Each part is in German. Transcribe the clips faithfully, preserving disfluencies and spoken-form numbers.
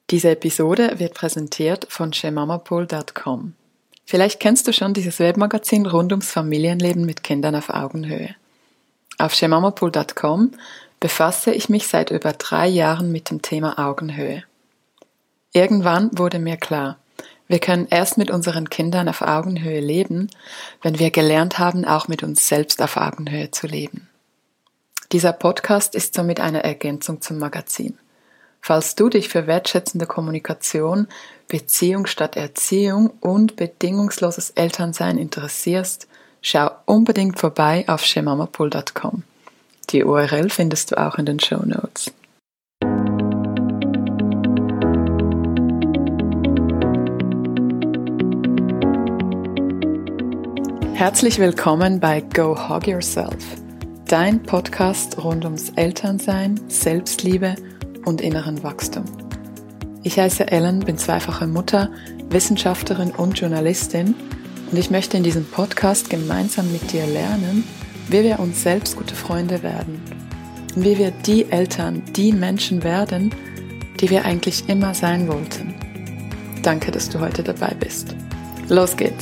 Diese Episode wird präsentiert von shemamapool Punkt com. Vielleicht kennst du schon dieses Webmagazin rund ums Familienleben mit Kindern auf Augenhöhe. Auf shemamapool Punkt com befasse ich mich seit über drei Jahren mit dem Thema Augenhöhe. Irgendwann wurde mir klar, wir können erst mit unseren Kindern auf Augenhöhe leben, wenn wir gelernt haben, auch mit uns selbst auf Augenhöhe zu leben. Dieser Podcast ist somit eine Ergänzung zum Magazin. Falls du dich für wertschätzende Kommunikation, Beziehung statt Erziehung und bedingungsloses Elternsein interessierst, schau unbedingt vorbei auf shemamapool Punkt com. Die U R L findest du auch in den Shownotes. Herzlich willkommen bei Go Hug Yourself, dein Podcast rund ums Elternsein, Selbstliebe und inneren Wachstum. Ich heiße Ellen, bin zweifache Mutter, Wissenschaftlerin und Journalistin und ich möchte in diesem Podcast gemeinsam mit dir lernen, wie wir uns selbst gute Freunde werden und wie wir die Eltern, die Menschen werden, die wir eigentlich immer sein wollten. Danke, dass du heute dabei bist. Los geht's!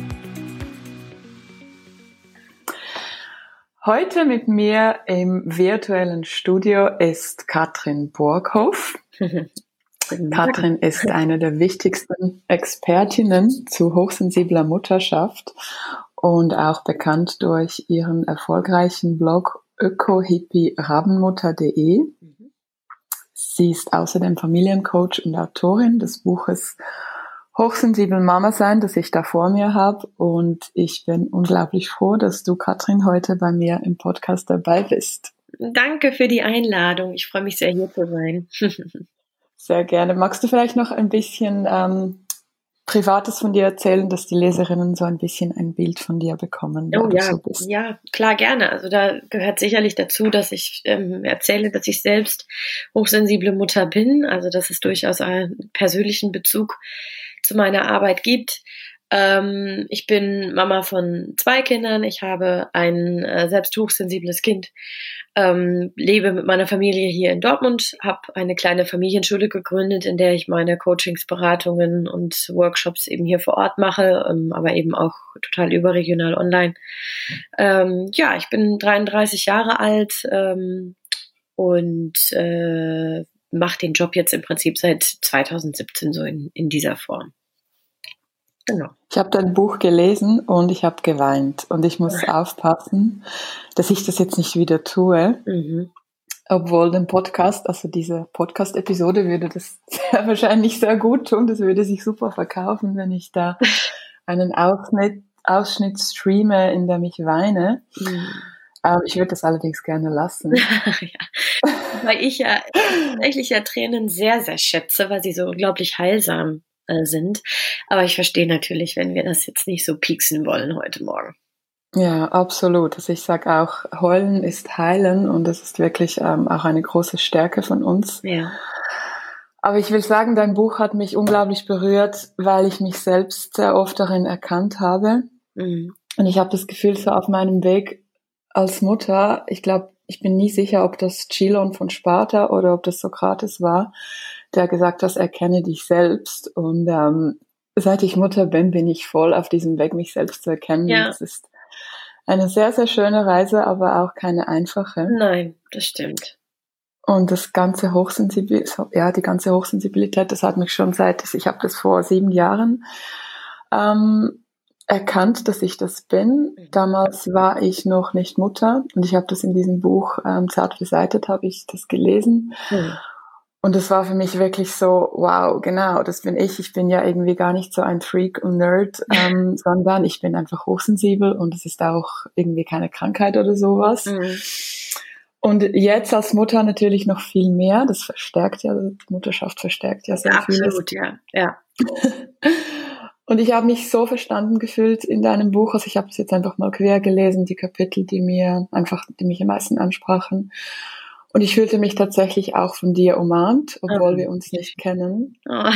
Heute mit mir im virtuellen Studio ist Katrin Burghoff. Katrin ist eine der wichtigsten Expertinnen zu hochsensibler Mutterschaft und auch bekannt durch ihren erfolgreichen Blog öko hippie rabenmutter punkt de. Sie ist außerdem Familiencoach und Autorin des Buches Hochsensibel Mama sein, das ich da vor mir habe, und ich bin unglaublich froh, dass du, Katrin, heute bei mir im Podcast dabei bist. Danke für die Einladung. Ich freue mich sehr, hier zu sein. Sehr gerne. Magst du vielleicht noch ein bisschen ähm, Privates von dir erzählen, dass die Leserinnen so ein bisschen ein Bild von dir bekommen, wer oh, du ja. so bist? Ja, klar, gerne. Also da gehört sicherlich dazu, dass ich ähm, erzähle, dass ich selbst hochsensible Mutter bin. Also dass es durchaus einen persönlichen Bezug zu meiner Arbeit gibt. Ähm, ich bin Mama von zwei Kindern. Ich habe ein äh, selbst hochsensibles Kind, ähm, lebe mit meiner Familie hier in Dortmund, habe eine kleine Familienschule gegründet, in der ich meine Coachings, Beratungen und Workshops eben hier vor Ort mache, ähm, aber eben auch total überregional online. Ähm, ja, ich bin dreiunddreißig Jahre alt ähm, und äh, mache den Job jetzt im Prinzip seit zweitausendsiebzehn so in, in dieser Form. Genau. Ich habe dein Buch gelesen und ich habe geweint. Und ich muss ja. aufpassen, dass ich das jetzt nicht wieder tue. Mhm. Obwohl den Podcast, also diese Podcast-Episode würde das sehr wahrscheinlich sehr gut tun. Das würde sich super verkaufen, wenn ich da einen Ausschnitt, Ausschnitt streame, in dem ich weine. Mhm. Ähm, ich würde das allerdings gerne lassen. ja. Weil ich ja tatsächlich ja Tränen sehr, sehr schätze, weil sie so unglaublich heilsam sind. Aber ich verstehe natürlich, wenn wir das jetzt nicht so pieksen wollen heute Morgen. Ja, absolut. Also ich sage auch, heulen ist heilen und das ist wirklich ähm, auch eine große Stärke von uns. Ja. Aber ich will sagen, dein Buch hat mich unglaublich berührt, weil ich mich selbst sehr oft darin erkannt habe. Mhm. Und ich habe das Gefühl, so auf meinem Weg als Mutter, ich glaube, ich bin nie sicher, ob das Chilon von Sparta oder ob das Sokrates war, der gesagt hat, erkenne dich selbst. Und ähm, seit ich Mutter bin, bin ich voll auf diesem Weg, mich selbst zu erkennen. Ja. Das ist eine sehr, sehr schöne Reise, aber auch keine einfache. Nein, das stimmt. Und das ganze Hochsensibil, ja, die ganze Hochsensibilität, das hat mich schon seit, ich habe das vor sieben Jahren ähm, erkannt, dass ich das bin. Damals war ich noch nicht Mutter und ich habe das in diesem Buch ähm, Zart beseitet, habe ich das gelesen. Mhm. Und das war für mich wirklich so, wow, genau, das bin ich. Ich bin ja irgendwie gar nicht so ein Freak und Nerd, ähm, sondern ich bin einfach hochsensibel und es ist auch irgendwie keine Krankheit oder sowas. Mhm. Und jetzt als Mutter natürlich noch viel mehr. Das verstärkt ja, die Mutterschaft verstärkt ja sehr viel. Absolut, ja, ja. Und ich habe mich so verstanden gefühlt in deinem Buch. Also ich habe es jetzt einfach mal quer gelesen, die Kapitel, die mir einfach, die mich am meisten ansprachen. Und ich fühlte mich tatsächlich auch von dir umarmt, obwohl oh. wir uns nicht kennen. Oh.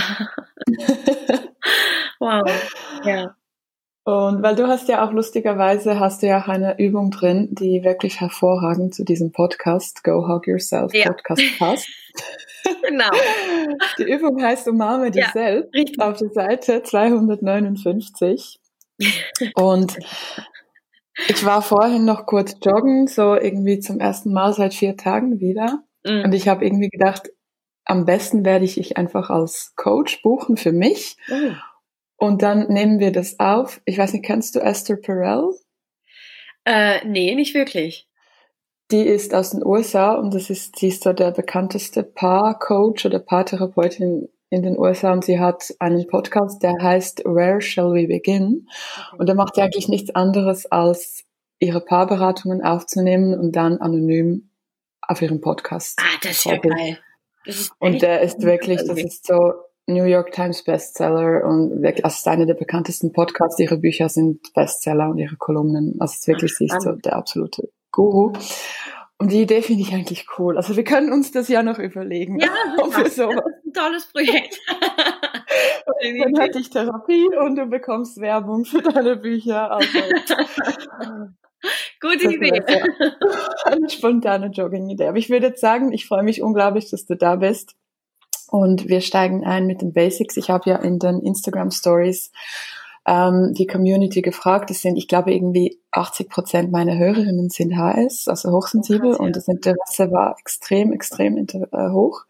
Wow, ja. Und weil du hast ja auch lustigerweise, hast du ja auch eine Übung drin, die wirklich hervorragend zu diesem Podcast, Go Hug Yourself ja. Podcast passt. Genau. Die Übung heißt Umarme dich Ja, selbst richtig. auf der Seite zweihundertneunundfünfzig. Und ich war vorhin noch kurz joggen, so irgendwie zum ersten Mal seit vier Tagen wieder. Mhm. Und ich habe irgendwie gedacht, am besten werde ich dich einfach als Coach buchen für mich. Mhm. Und dann nehmen wir das auf. Ich weiß nicht, kennst du Esther Perel? Äh, nee, nicht wirklich. Die ist aus den U S A und das ist, sie ist so der bekannteste Paar-Coach oder Paartherapeutin in den U S A und sie hat einen Podcast, der heißt Where Shall We Begin? Okay. Und da macht sie eigentlich nichts anderes, als ihre Paarberatungen aufzunehmen und dann anonym auf ihrem Podcast. Ah, das ist ja geil. Das ist und der ist wirklich, das ist so New York Times Bestseller und wirklich, also es ist einer der bekanntesten Podcasts. Ihre Bücher sind Bestseller und ihre Kolumnen. Also es ist wirklich, sie ist so der absolute Guru. Und die Idee finde ich eigentlich cool. Also wir können uns das ja noch überlegen. Ja, für sowas. Das ist ein tolles Projekt. Dann hätte ich Therapie und du bekommst Werbung für deine Bücher. Also, gute Idee. Eine spontane Jogging-Idee. Aber ich würde jetzt sagen, ich freue mich unglaublich, dass du da bist. Und wir steigen ein mit den Basics. Ich habe ja in den Instagram-Stories ähm, die Community gefragt. Das sind, ich glaube, irgendwie achtzig Prozent meiner Hörerinnen sind H S, also hochsensibel. Oh, krass, ja. Und das Interesse war extrem, extrem inter- äh, hoch.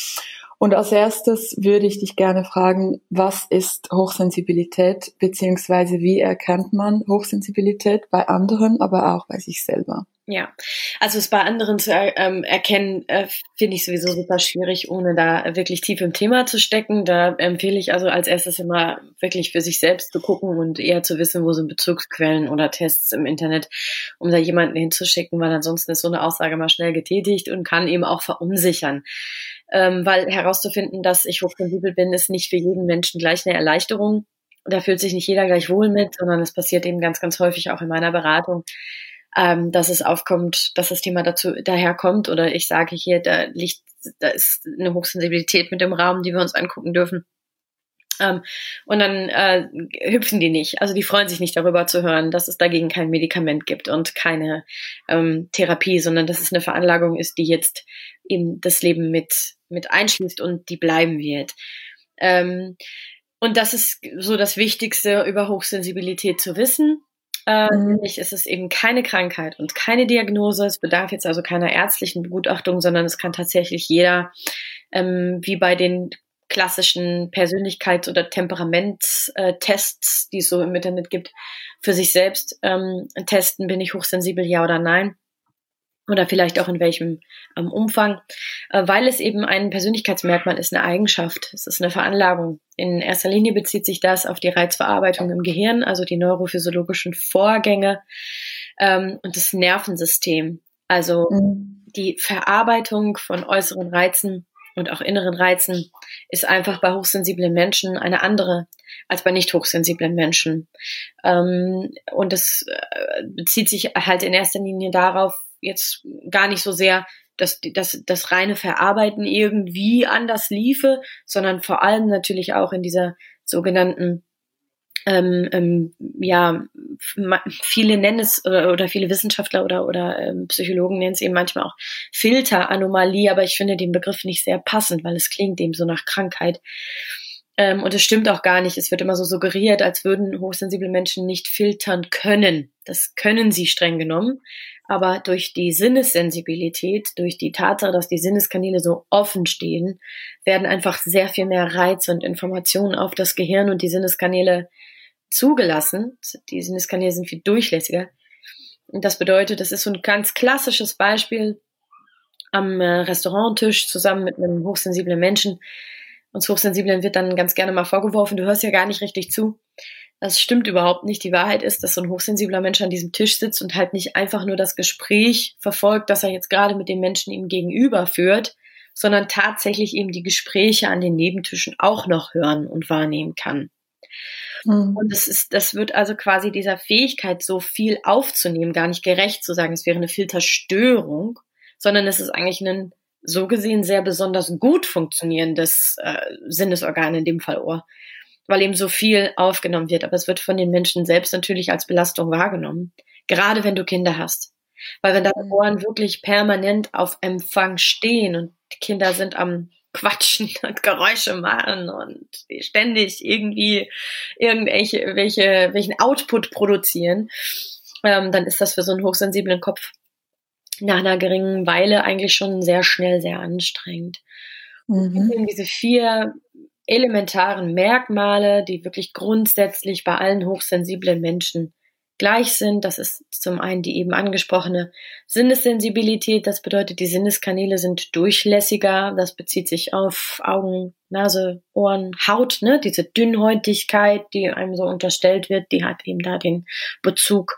Und als erstes würde ich dich gerne fragen, was ist Hochsensibilität, beziehungsweise wie erkennt man Hochsensibilität bei anderen, aber auch bei sich selber? Ja, also es bei anderen zu ähm, erkennen, äh, finde ich sowieso super schwierig, ohne da wirklich tief im Thema zu stecken. Da empfehle ich also als erstes immer wirklich für sich selbst zu gucken und eher zu wissen, wo sind Bezugsquellen oder Tests im Internet, um da jemanden hinzuschicken, weil ansonsten ist so eine Aussage mal schnell getätigt und kann eben auch verunsichern. Ähm, weil herauszufinden, dass ich hochsensibel bin, ist nicht für jeden Menschen gleich eine Erleichterung. Da fühlt sich nicht jeder gleich wohl mit, sondern es passiert eben ganz, ganz häufig auch in meiner Beratung, ähm, dass es aufkommt, dass das Thema dazu daherkommt oder ich sage hier, da liegt, da ist eine Hochsensibilität mit dem Raum, die wir uns angucken dürfen. Ähm, und dann äh, hüpfen die nicht. Also die freuen sich nicht darüber zu hören, dass es dagegen kein Medikament gibt und keine ähm, Therapie, sondern dass es eine Veranlagung ist, die jetzt eben das Leben mit, mit einschließt und die bleiben wird. Ähm, und das ist so das Wichtigste über Hochsensibilität zu wissen. Äh, mhm. Nämlich ist es eben keine Krankheit und keine Diagnose. Es bedarf jetzt also keiner ärztlichen Begutachtung, sondern es kann tatsächlich jeder, ähm, wie bei den klassischen Persönlichkeits- oder Temperamentstests, die es so im Internet gibt, für sich selbst ähm, testen, bin ich hochsensibel, ja oder nein. Oder vielleicht auch in welchem ähm, Umfang, äh, weil es eben ein Persönlichkeitsmerkmal ist, eine Eigenschaft. Es ist eine Veranlagung. In erster Linie bezieht sich das auf die Reizverarbeitung im Gehirn, also die neurophysiologischen Vorgänge ähm, und das Nervensystem. Also mhm. die Verarbeitung von äußeren Reizen und auch inneren Reizen ist einfach bei hochsensiblen Menschen eine andere als bei nicht hochsensiblen Menschen. Ähm, und das äh, bezieht sich halt in erster Linie darauf, jetzt gar nicht so sehr, dass das, das reine Verarbeiten irgendwie anders liefe, sondern vor allem natürlich auch in dieser sogenannten Ähm, ähm, ja, viele nennen es oder, oder viele Wissenschaftler oder, oder ähm, Psychologen nennen es eben manchmal auch Filteranomalie, aber ich finde den Begriff nicht sehr passend, weil es klingt eben so nach Krankheit. Ähm, und es stimmt auch gar nicht. Es wird immer so suggeriert, als würden hochsensible Menschen nicht filtern können. Das können sie streng genommen. Aber durch die Sinnessensibilität, durch die Tatsache, dass die Sinneskanäle so offen stehen, werden einfach sehr viel mehr Reize und Informationen auf das Gehirn und die Sinneskanäle zugelassen. Die Sinneskanäle sind viel durchlässiger. Und das bedeutet, das ist so ein ganz klassisches Beispiel am Restauranttisch zusammen mit einem hochsensiblen Menschen. Uns Hochsensiblen wird dann ganz gerne mal vorgeworfen, du hörst ja gar nicht richtig zu. Das stimmt überhaupt nicht. Die Wahrheit ist, dass so ein hochsensibler Mensch an diesem Tisch sitzt und halt nicht einfach nur das Gespräch verfolgt, das er jetzt gerade mit dem Menschen ihm gegenüber führt, sondern tatsächlich eben die Gespräche an den Nebentischen auch noch hören und wahrnehmen kann. Mhm. Und das ist, das wird also quasi dieser Fähigkeit, so viel aufzunehmen, gar nicht gerecht zu sagen, es wäre eine Filterstörung, sondern es ist eigentlich ein so gesehen sehr besonders gut funktionierendes äh, Sinnesorgan, in dem Fall Ohr, weil eben so viel aufgenommen wird. Aber es wird von den Menschen selbst natürlich als Belastung wahrgenommen, gerade wenn du Kinder hast. Weil wenn deine Mhm. Ohren wirklich permanent auf Empfang stehen und die Kinder sind am Quatschen und Geräusche machen und ständig irgendwie irgendwelche welche, welchen Output produzieren, ähm, dann ist das für so einen hochsensiblen Kopf nach einer geringen Weile eigentlich schon sehr schnell sehr anstrengend. Und es gibt Mhm. eben diese vier elementaren Merkmale, die wirklich grundsätzlich bei allen hochsensiblen Menschen gleich sind. Das ist zum einen die eben angesprochene Sinnessensibilität. Das bedeutet, die Sinneskanäle sind durchlässiger. Das bezieht sich auf Augen, Nase, Ohren, Haut, ne? Diese Dünnhäutigkeit, die einem so unterstellt wird, die hat eben da den Bezug.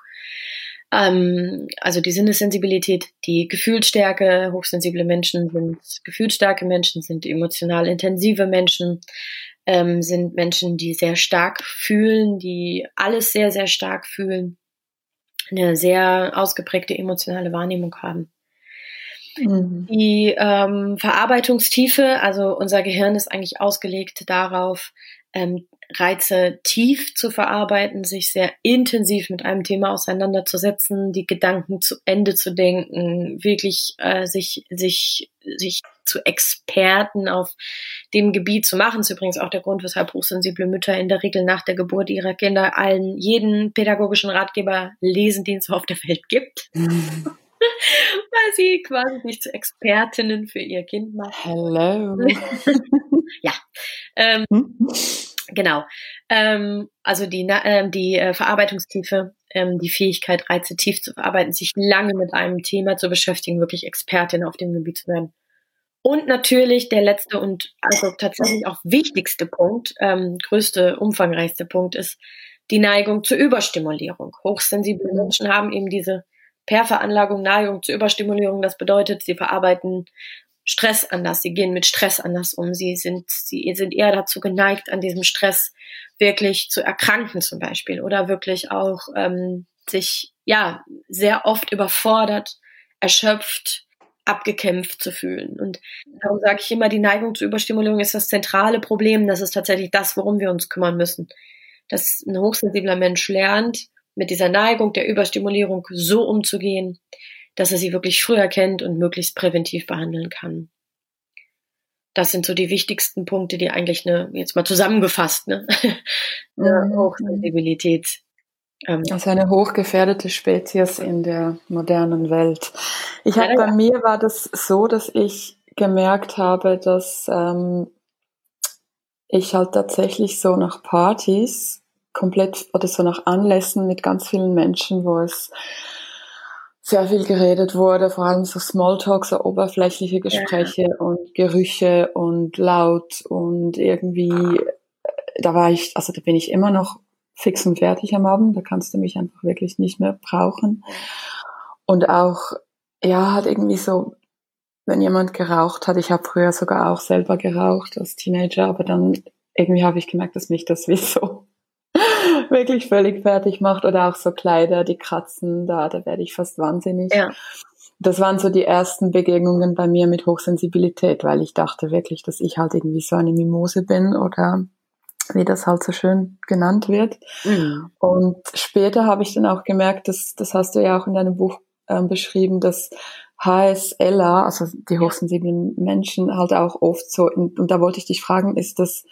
Ähm, also die Sinnessensibilität, die Gefühlsstärke. Hochsensible Menschen sind gefühlsstarke Menschen, sind emotional intensive Menschen, ähm, sind Menschen, die sehr stark fühlen, die alles sehr, sehr stark fühlen, eine sehr ausgeprägte emotionale Wahrnehmung haben. Mhm. Die ähm, Verarbeitungstiefe, also unser Gehirn ist eigentlich ausgelegt darauf, ähm, Reize tief zu verarbeiten, sich sehr intensiv mit einem Thema auseinanderzusetzen, die Gedanken zu Ende zu denken, wirklich äh, sich, sich, sich zu Experten auf dem Gebiet zu machen. Das ist übrigens auch der Grund, weshalb hochsensible Mütter in der Regel nach der Geburt ihrer Kinder allen jeden pädagogischen Ratgeber lesen, den es auf der Welt gibt. Weil sie quasi sich zu Expertinnen für ihr Kind machen. Hello. Ja, ähm, Hm? genau. Ähm, also die, ähm, die äh, Verarbeitungstiefe, ähm, die Fähigkeit, Reize tief zu verarbeiten, sich lange mit einem Thema zu beschäftigen, wirklich Expertin auf dem Gebiet zu werden. Und natürlich der letzte und also tatsächlich auch wichtigste Punkt, ähm, größte, umfangreichste Punkt ist die Neigung zur Überstimulierung. Hochsensible Mhm. Menschen haben eben diese per Veranlagung Neigung zur Überstimulierung. Das bedeutet, sie verarbeiten Stress anders, sie gehen mit Stress anders um. Sie sind, sie sind eher dazu geneigt, an diesem Stress wirklich zu erkranken zum Beispiel oder wirklich auch ähm, sich ja sehr oft überfordert, erschöpft, abgekämpft zu fühlen. Und darum sage ich immer, die Neigung zur Überstimulierung ist das zentrale Problem. Das ist tatsächlich das, worum wir uns kümmern müssen. Dass ein hochsensibler Mensch lernt, mit dieser Neigung der Überstimulierung so umzugehen, dass er sie wirklich früh erkennt und möglichst präventiv behandeln kann. Das sind so die wichtigsten Punkte, die eigentlich eine, jetzt mal zusammengefasst, ne, eine Mhm. Hochsensibilität. Ähm, Also eine hochgefährdete Spezies in der modernen Welt. Ich habe ja, bei mir war das so, dass ich gemerkt habe, dass ähm, ich halt tatsächlich so nach Partys komplett oder so nach Anlässen mit ganz vielen Menschen, wo es sehr viel geredet wurde, vor allem so Smalltalk, so oberflächliche Gespräche ja. Und Gerüche und laut und irgendwie, da war ich, also da bin ich immer noch fix und fertig am Abend, da kannst du mich einfach wirklich nicht mehr brauchen. Und auch, ja, hat irgendwie so, wenn jemand geraucht hat, ich habe früher sogar auch selber geraucht als Teenager, aber dann irgendwie habe ich gemerkt, dass mich das wie so wirklich völlig fertig macht oder auch so Kleider, die kratzen, da, da werde ich fast wahnsinnig. Ja. Das waren so die ersten Begegnungen bei mir mit Hochsensibilität, weil ich dachte wirklich, dass ich halt irgendwie so eine Mimose bin oder wie das halt so schön genannt wird. Mhm. Und später habe ich dann auch gemerkt, dass, das hast du ja auch in deinem Buch äh, beschrieben, dass H S L A, also die hochsensiblen Menschen, halt auch oft so, und, und da wollte ich dich fragen, ist das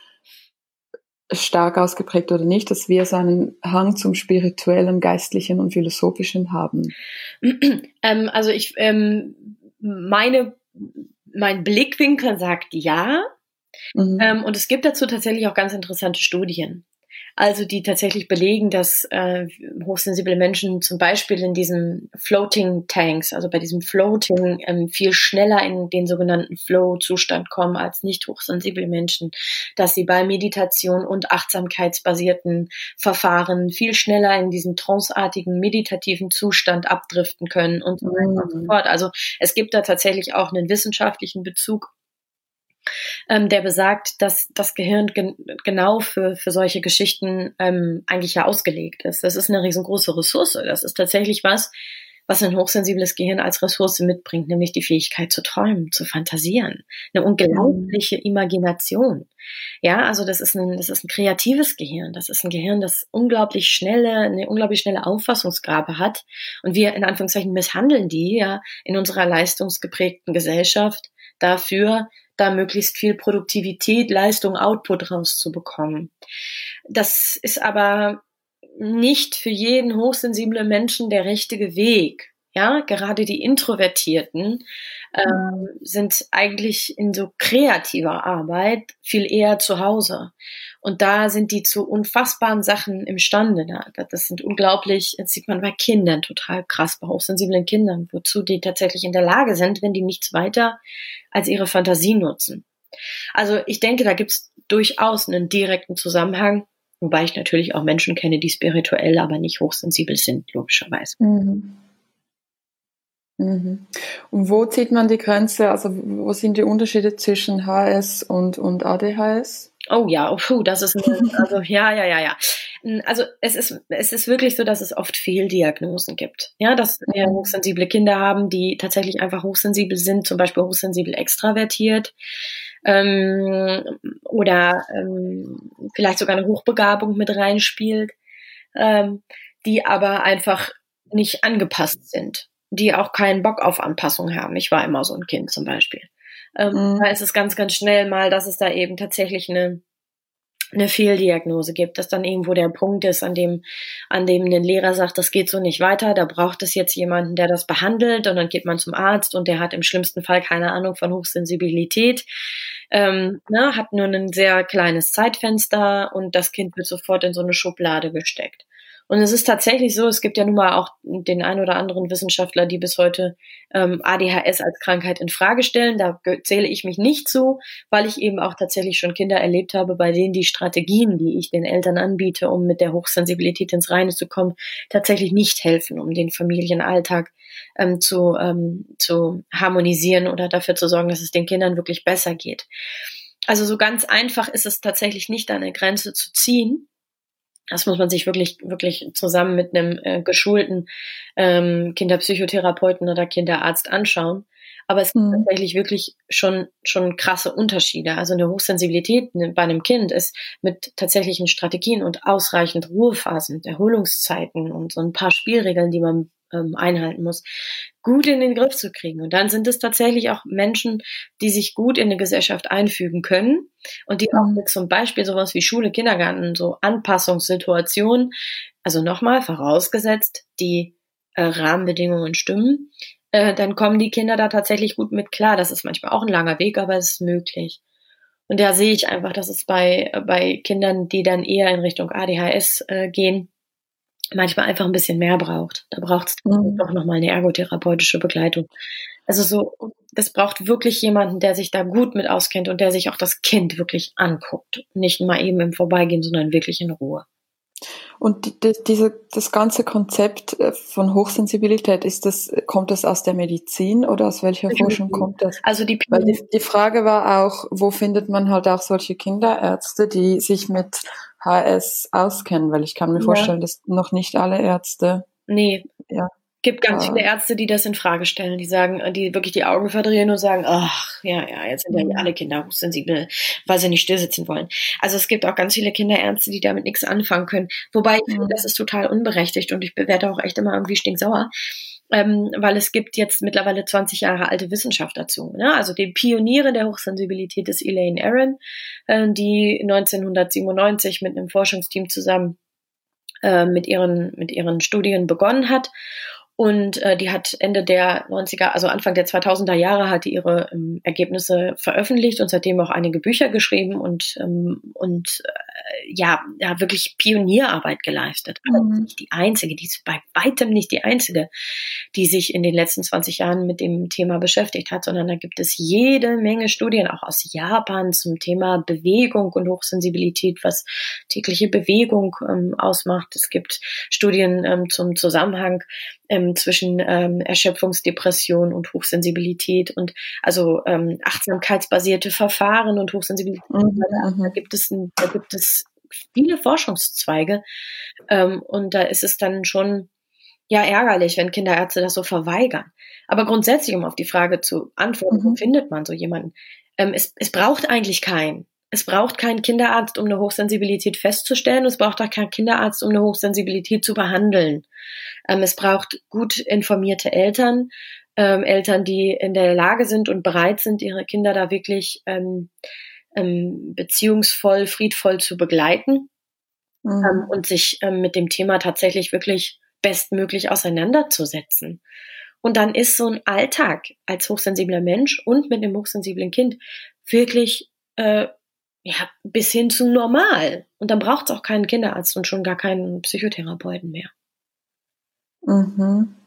stark ausgeprägt oder nicht, dass wir so einen Hang zum Spirituellen, Geistlichen und Philosophischen haben? ähm, also ich, ähm, meine, mein Blickwinkel sagt ja. Mhm. Ähm, und es gibt dazu tatsächlich auch ganz interessante Studien. Also die tatsächlich belegen, dass äh, hochsensible Menschen zum Beispiel in diesen Floating Tanks, also bei diesem Floating, ähm, viel schneller in den sogenannten Flow-Zustand kommen als nicht hochsensible Menschen, dass sie bei Meditation und achtsamkeitsbasierten Verfahren viel schneller in diesen tranceartigen meditativen Zustand abdriften können und so weiter Mhm. und so fort. Also es gibt da tatsächlich auch einen wissenschaftlichen Bezug, Ähm, der besagt, dass das Gehirn gen- genau für, für solche Geschichten ähm, eigentlich ja ausgelegt ist. Das ist eine riesengroße Ressource. Das ist tatsächlich was, was ein hochsensibles Gehirn als Ressource mitbringt, nämlich die Fähigkeit zu träumen, zu fantasieren, eine unglaubliche Imagination. Ja, also das ist ein, das ist ein kreatives Gehirn. Das ist ein Gehirn, das unglaublich schnelle, eine unglaublich schnelle Auffassungsgabe hat. Und wir in Anführungszeichen misshandeln die ja in unserer leistungsgeprägten Gesellschaft dafür, da möglichst viel Produktivität, Leistung, Output rauszubekommen. Das ist aber nicht für jeden hochsensiblen Menschen der richtige Weg. Ja, gerade die Introvertierten ähm, sind eigentlich in so kreativer Arbeit viel eher zu Hause. Und da sind die zu unfassbaren Sachen imstande. Das sind unglaublich, das sieht man bei Kindern total krass, bei hochsensiblen Kindern, wozu die tatsächlich in der Lage sind, wenn die nichts weiter als ihre Fantasie nutzen. Also ich denke, da gibt es durchaus einen direkten Zusammenhang, wobei ich natürlich auch Menschen kenne, die spirituell, aber nicht hochsensibel sind, logischerweise. Mhm. Mhm. Und wo zieht man die Grenze? Also wo sind die Unterschiede zwischen H S und, und A D H S? Oh ja, oh, puh, das ist eine, also ja, ja, ja, ja. Also es ist, es ist wirklich so, dass es oft Fehldiagnosen gibt. Ja, dass wir hochsensible Kinder haben, die tatsächlich einfach hochsensibel sind, zum Beispiel hochsensibel extravertiert. Ähm, oder ähm, vielleicht sogar eine Hochbegabung mit reinspielt, ähm, die aber einfach nicht angepasst sind, die auch keinen Bock auf Anpassung haben. Ich war immer so ein Kind zum Beispiel. Ähm, mhm. Da ist es ganz, ganz schnell mal, dass es da eben tatsächlich eine eine Fehldiagnose gibt, dass dann irgendwo der Punkt ist, an dem, an dem ein Lehrer sagt, das geht so nicht weiter, da braucht es jetzt jemanden, der das behandelt, und dann geht man zum Arzt und der hat im schlimmsten Fall keine Ahnung von Hochsensibilität, ähm, ne, hat nur ein sehr kleines Zeitfenster und das Kind wird sofort in so eine Schublade gesteckt. Und es ist tatsächlich so, es gibt ja nun mal auch den ein oder anderen Wissenschaftler, die bis heute ähm, A D H S als Krankheit in Frage stellen. Da zähle ich mich nicht zu, weil ich eben auch tatsächlich schon Kinder erlebt habe, bei denen die Strategien, die ich den Eltern anbiete, um mit der Hochsensibilität ins Reine zu kommen, tatsächlich nicht helfen, um den Familienalltag ähm, zu, ähm, zu harmonisieren oder dafür zu sorgen, dass es den Kindern wirklich besser geht. Also so ganz einfach ist es tatsächlich nicht, da eine Grenze zu ziehen. Das muss man sich wirklich, wirklich zusammen mit einem äh, geschulten ähm, Kinderpsychotherapeuten oder Kinderarzt anschauen. Aber es gibt mhm. tatsächlich wirklich schon, schon krasse Unterschiede. Also eine Hochsensibilität bei einem Kind ist mit tatsächlichen Strategien und ausreichend Ruhephasen, Erholungszeiten und so ein paar Spielregeln, die man ähm, einhalten muss, gut in den Griff zu kriegen. Und dann sind es tatsächlich auch Menschen, die sich gut in eine Gesellschaft einfügen können und die auch mit zum Beispiel sowas wie Schule, Kindergarten, so Anpassungssituationen, also nochmal vorausgesetzt, die äh, Rahmenbedingungen stimmen, äh, dann kommen die Kinder da tatsächlich gut mit klar. Das ist manchmal auch ein langer Weg, aber es ist möglich. Und da sehe ich einfach, dass es bei, bei Kindern, die dann eher in Richtung A D H S äh, gehen, manchmal einfach ein bisschen mehr braucht. Da braucht es mhm. doch nochmal eine ergotherapeutische Begleitung. Also so, das braucht wirklich jemanden, der sich da gut mit auskennt und der sich auch das Kind wirklich anguckt. Nicht mal eben im Vorbeigehen, sondern wirklich in Ruhe. Und die, die, diese, das ganze Konzept von Hochsensibilität, ist das, kommt das aus der Medizin oder aus welcher Forschung kommt das? Also die, Weil die, die Frage war auch, wo findet man halt auch solche Kinderärzte, die sich mit H S auskennen? Weil ich kann mir ja. vorstellen, dass noch nicht alle Ärzte... Nee, ja. gibt ganz viele Ärzte, die das in Frage stellen, die sagen, die wirklich die Augen verdrehen und sagen, ach, ja, ja, jetzt sind ja alle Kinder hochsensibel, weil sie nicht stillsitzen wollen. Also es gibt auch ganz viele Kinderärzte, die damit nichts anfangen können. Wobei, ich finde, das ist total unberechtigt und ich bewerte auch echt immer irgendwie stinksauer, ähm, weil es gibt jetzt mittlerweile zwanzig Jahre alte Wissenschaft dazu. Ne? Also die Pioniere der Hochsensibilität ist Elaine Aron, äh, die neunzehnhundertsiebenundneunzig mit einem Forschungsteam zusammen äh, mit ihren, mit ihren Studien begonnen hat. Und äh, die hat Ende der neunziger, also Anfang der zweitausender Jahre, hat die ihre ähm, Ergebnisse veröffentlicht und seitdem auch einige Bücher geschrieben und ähm, und äh, ja, ja wirklich Pionierarbeit geleistet. Mhm. Aber nicht die einzige, die ist bei weitem nicht die einzige, die sich in den letzten zwanzig Jahren mit dem Thema beschäftigt hat, sondern da gibt es jede Menge Studien, auch aus Japan, zum Thema Bewegung und Hochsensibilität, was tägliche Bewegung ähm, ausmacht. Es gibt Studien ähm, zum Zusammenhang ähm, zwischen ähm, Erschöpfungsdepression und Hochsensibilität und also ähm, achtsamkeitsbasierte Verfahren und Hochsensibilität. Mhm. Da gibt es, da gibt es viele Forschungszweige ähm, und da ist es dann schon ja ärgerlich, wenn Kinderärzte das so verweigern. Aber grundsätzlich, um auf die Frage zu antworten, Mhm. wo findet man so jemanden? Ähm, es, es braucht eigentlich keinen. Es braucht keinen Kinderarzt, um eine Hochsensibilität festzustellen. Es braucht auch keinen Kinderarzt, um eine Hochsensibilität zu behandeln. Ähm, es braucht gut informierte Eltern, ähm, Eltern, die in der Lage sind und bereit sind, ihre Kinder da wirklich ähm, ähm, beziehungsvoll, friedvoll zu begleiten. Mhm. Ähm, und sich ähm, mit dem Thema tatsächlich wirklich bestmöglich auseinanderzusetzen. Und dann ist so ein Alltag als hochsensibler Mensch und mit einem hochsensiblen Kind wirklich äh, ja, bis hin zu normal. Und dann braucht es auch keinen Kinderarzt und schon gar keinen Psychotherapeuten mehr. Mhm.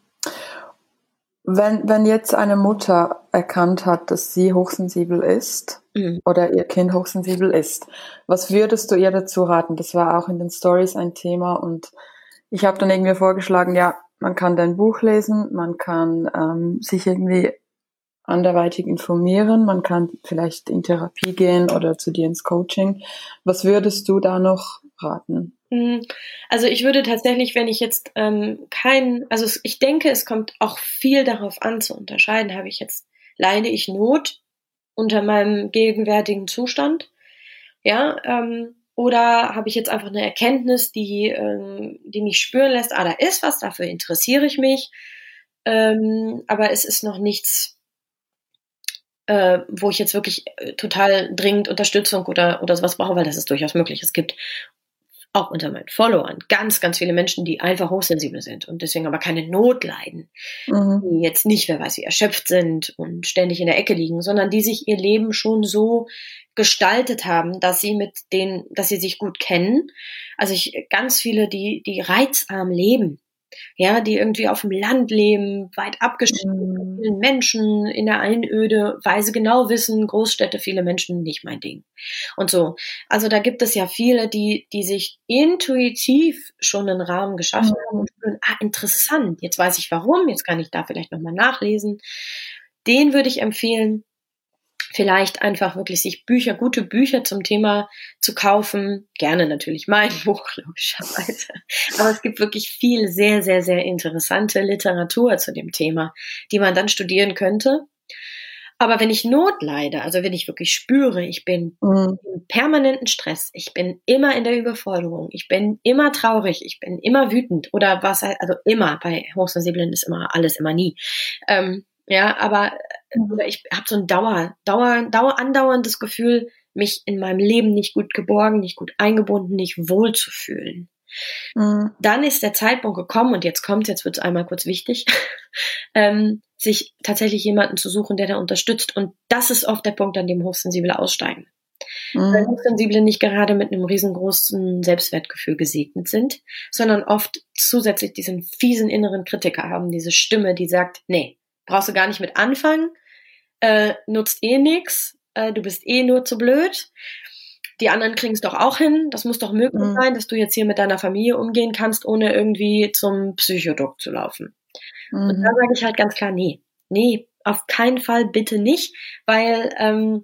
Wenn, wenn jetzt eine Mutter erkannt hat, dass sie hochsensibel ist Mhm. oder ihr Kind hochsensibel ist, was würdest du ihr dazu raten? Das war auch in den Stories ein Thema und ich habe dann irgendwie vorgeschlagen, ja, man kann dein Buch lesen, man kann ähm, sich irgendwie anderweitig informieren, man kann vielleicht in Therapie gehen oder zu dir ins Coaching. Was würdest du da noch raten? Also ich würde tatsächlich, wenn ich jetzt ähm, keinen, also es, ich denke, es kommt auch viel darauf an zu unterscheiden, habe ich jetzt, leide ich Not unter meinem gegenwärtigen Zustand, ja, ähm, oder habe ich jetzt einfach eine Erkenntnis, die, ähm, die mich spüren lässt, ah, da ist was, dafür interessiere ich mich, ähm, aber es ist noch nichts, äh, wo ich jetzt wirklich äh, total dringend Unterstützung oder, oder sowas brauche, weil das ist durchaus möglich. Es gibt auch unter meinen Followern ganz, ganz viele Menschen, die einfach hochsensibel sind und deswegen aber keine Not leiden, Mhm. die jetzt nicht, wer weiß wie, erschöpft sind und ständig in der Ecke liegen, sondern die sich ihr Leben schon so gestaltet haben, dass sie mit denen, dass sie sich gut kennen. Also ich, ganz viele, die, die reizarm leben, ja, die irgendwie auf dem Land leben, weit abgeschieden von Mhm. vielen Menschen in der Einöde, weil sie genau wissen, Großstädte, viele Menschen, nicht mein Ding. Und so. Also da gibt es ja viele, die, die sich intuitiv schon einen Rahmen geschaffen Mhm. haben und spüren, ah, interessant, jetzt weiß ich warum, jetzt kann ich da vielleicht nochmal nachlesen. Den würde ich empfehlen, vielleicht einfach wirklich sich Bücher, gute Bücher zum Thema zu kaufen. Gerne natürlich mein Buch, logischerweise. Aber es gibt wirklich viel sehr, sehr, sehr interessante Literatur zu dem Thema, die man dann studieren könnte. Aber wenn ich Not leide, also wenn ich wirklich spüre, ich bin Mhm. im permanenten Stress, ich bin immer in der Überforderung, ich bin immer traurig, ich bin immer wütend oder was, also immer, bei Hochsensiblen ist immer alles, immer nie. Ähm, ja, aber oder ich habe so ein Dauer, Dauer, Dauer, andauerndes Gefühl, mich in meinem Leben nicht gut geborgen, nicht gut eingebunden, nicht wohl zu fühlen. Mhm. Dann ist der Zeitpunkt gekommen, und jetzt kommt, jetzt wird es einmal kurz wichtig, ähm, sich tatsächlich jemanden zu suchen, der da unterstützt. Und das ist oft der Punkt, an dem Hochsensible aussteigen. Mhm. Weil Hochsensible nicht gerade mit einem riesengroßen Selbstwertgefühl gesegnet sind, sondern oft zusätzlich diesen fiesen inneren Kritiker haben, diese Stimme, die sagt, nee, brauchst du gar nicht mit anfangen, äh, nutzt eh nix, äh, du bist eh nur zu blöd, die anderen kriegen es doch auch hin, das muss doch möglich Mhm. sein, dass du jetzt hier mit deiner Familie umgehen kannst, ohne irgendwie zum Psychodoc zu laufen. Und da Mhm. sage ich halt ganz klar, nee, nee, auf keinen Fall bitte nicht, weil ähm,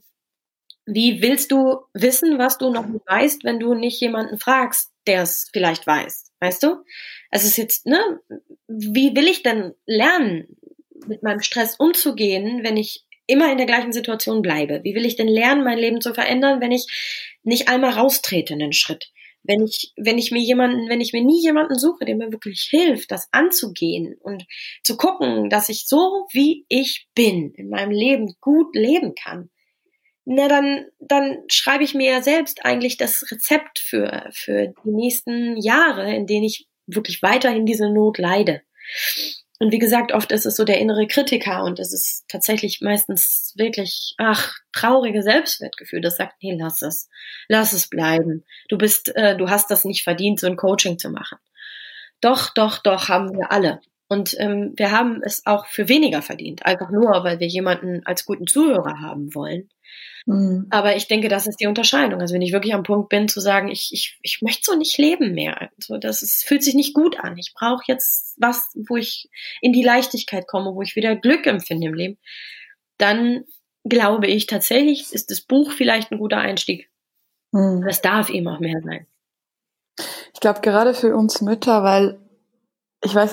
wie willst du wissen, was du noch nicht weißt, wenn du nicht jemanden fragst, der es vielleicht weiß, weißt du? Es ist jetzt, ne, wie will ich denn lernen, mit meinem Stress umzugehen, wenn ich immer in der gleichen Situation bleibe? Wie will ich denn lernen, mein Leben zu verändern, wenn ich nicht einmal raustrete einen Schritt? Wenn ich, wenn ich mir jemanden, wenn ich mir nie jemanden suche, der mir wirklich hilft, das anzugehen und zu gucken, dass ich so, wie ich bin, in meinem Leben gut leben kann, na dann, dann schreibe ich mir ja selbst eigentlich das Rezept für, für die nächsten Jahre, in denen ich wirklich weiterhin diese Not leide. Und wie gesagt, oft ist es so der innere Kritiker und es ist tatsächlich meistens wirklich, ach, traurige Selbstwertgefühl, das sagt, nee, lass es, lass es bleiben. Du bist, äh, du hast das nicht verdient, so ein Coaching zu machen. Doch, doch, doch, haben wir alle. Und ähm, wir haben es auch für weniger verdient, einfach nur, weil wir jemanden als guten Zuhörer haben wollen. Mhm. Aber ich denke, das ist die Unterscheidung. Also wenn ich wirklich am Punkt bin zu sagen, ich, ich, ich möchte so nicht leben mehr. So, das ist, fühlt sich nicht gut an. Ich brauche jetzt was, wo ich in die Leichtigkeit komme, wo ich wieder Glück empfinde im Leben. Dann glaube ich tatsächlich, ist das Buch vielleicht ein guter Einstieg. Mhm. Das darf eben auch mehr sein. Ich glaube, gerade für uns Mütter, weil, ich weiß nicht,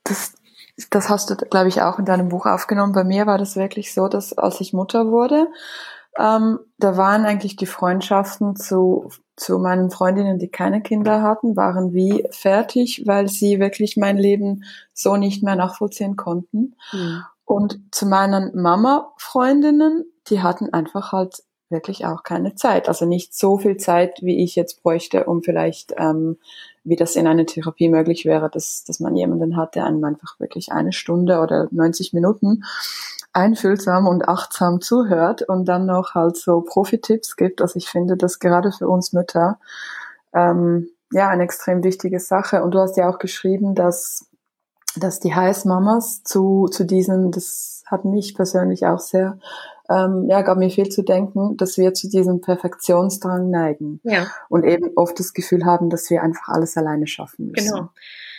das, das hast du, glaube ich, auch in deinem Buch aufgenommen. Bei mir war das wirklich so, dass als ich Mutter wurde, ähm, da waren eigentlich die Freundschaften zu, zu meinen Freundinnen, die keine Kinder hatten, waren wie fertig, weil sie wirklich mein Leben so nicht mehr nachvollziehen konnten. Mhm. Und zu meinen Mama-Freundinnen, die hatten einfach halt wirklich auch keine Zeit. Also nicht so viel Zeit, wie ich jetzt bräuchte, um vielleicht, ähm, wie das in einer Therapie möglich wäre, dass, dass man jemanden hat, der einem einfach wirklich eine Stunde oder neunzig Minuten einfühlsam und achtsam zuhört und dann noch halt so Profi-Tipps gibt. Also ich finde das gerade für uns Mütter ähm, ja eine extrem wichtige Sache. Und du hast ja auch geschrieben, dass dass die Heißmamas zu zu diesen, das hat mich persönlich auch sehr, ähm, ja, gab mir viel zu denken, dass wir zu diesem Perfektionsdrang neigen. Ja. Und eben oft das Gefühl haben, dass wir einfach alles alleine schaffen müssen. Genau.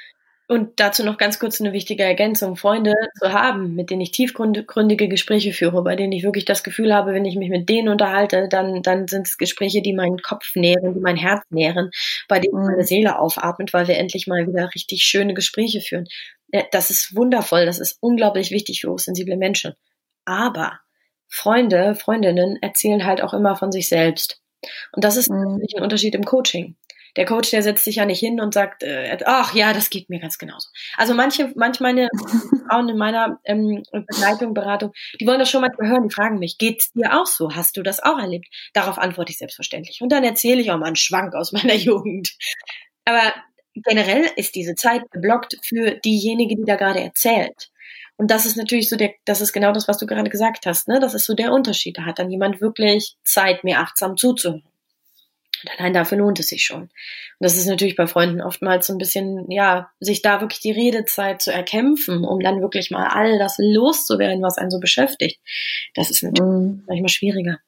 Und dazu noch ganz kurz eine wichtige Ergänzung, Freunde zu haben, mit denen ich tiefgründige Gespräche führe, bei denen ich wirklich das Gefühl habe, wenn ich mich mit denen unterhalte, dann, dann sind es Gespräche, die meinen Kopf nähren, die mein Herz nähren, bei denen meine Seele aufatmet, weil wir endlich mal wieder richtig schöne Gespräche führen. Das ist wundervoll, das ist unglaublich wichtig für hochsensible Menschen. Aber Freunde, Freundinnen erzählen halt auch immer von sich selbst. Und das ist natürlich ein Unterschied im Coaching. Der Coach, der setzt sich ja nicht hin und sagt, äh, ach ja, das geht mir ganz genauso. Also manche, manche meine Frauen in meiner ähm, Begleitung, Beratung, die wollen das schon mal hören, die fragen mich, geht's dir auch so? Hast du das auch erlebt? Darauf antworte ich selbstverständlich. Und dann erzähle ich auch mal einen Schwank aus meiner Jugend. Aber generell ist diese Zeit geblockt für diejenige, die da gerade erzählt. Und das ist natürlich so der, das ist genau das, was du gerade gesagt hast, ne? Das ist so der Unterschied. Da hat dann jemand wirklich Zeit, mir achtsam zuzuhören. Und allein dafür lohnt es sich schon. Und das ist natürlich bei Freunden oftmals so ein bisschen, ja, sich da wirklich die Redezeit zu erkämpfen, um dann wirklich mal all das loszuwerden, was einen so beschäftigt. Das ist natürlich mm. manchmal schwieriger.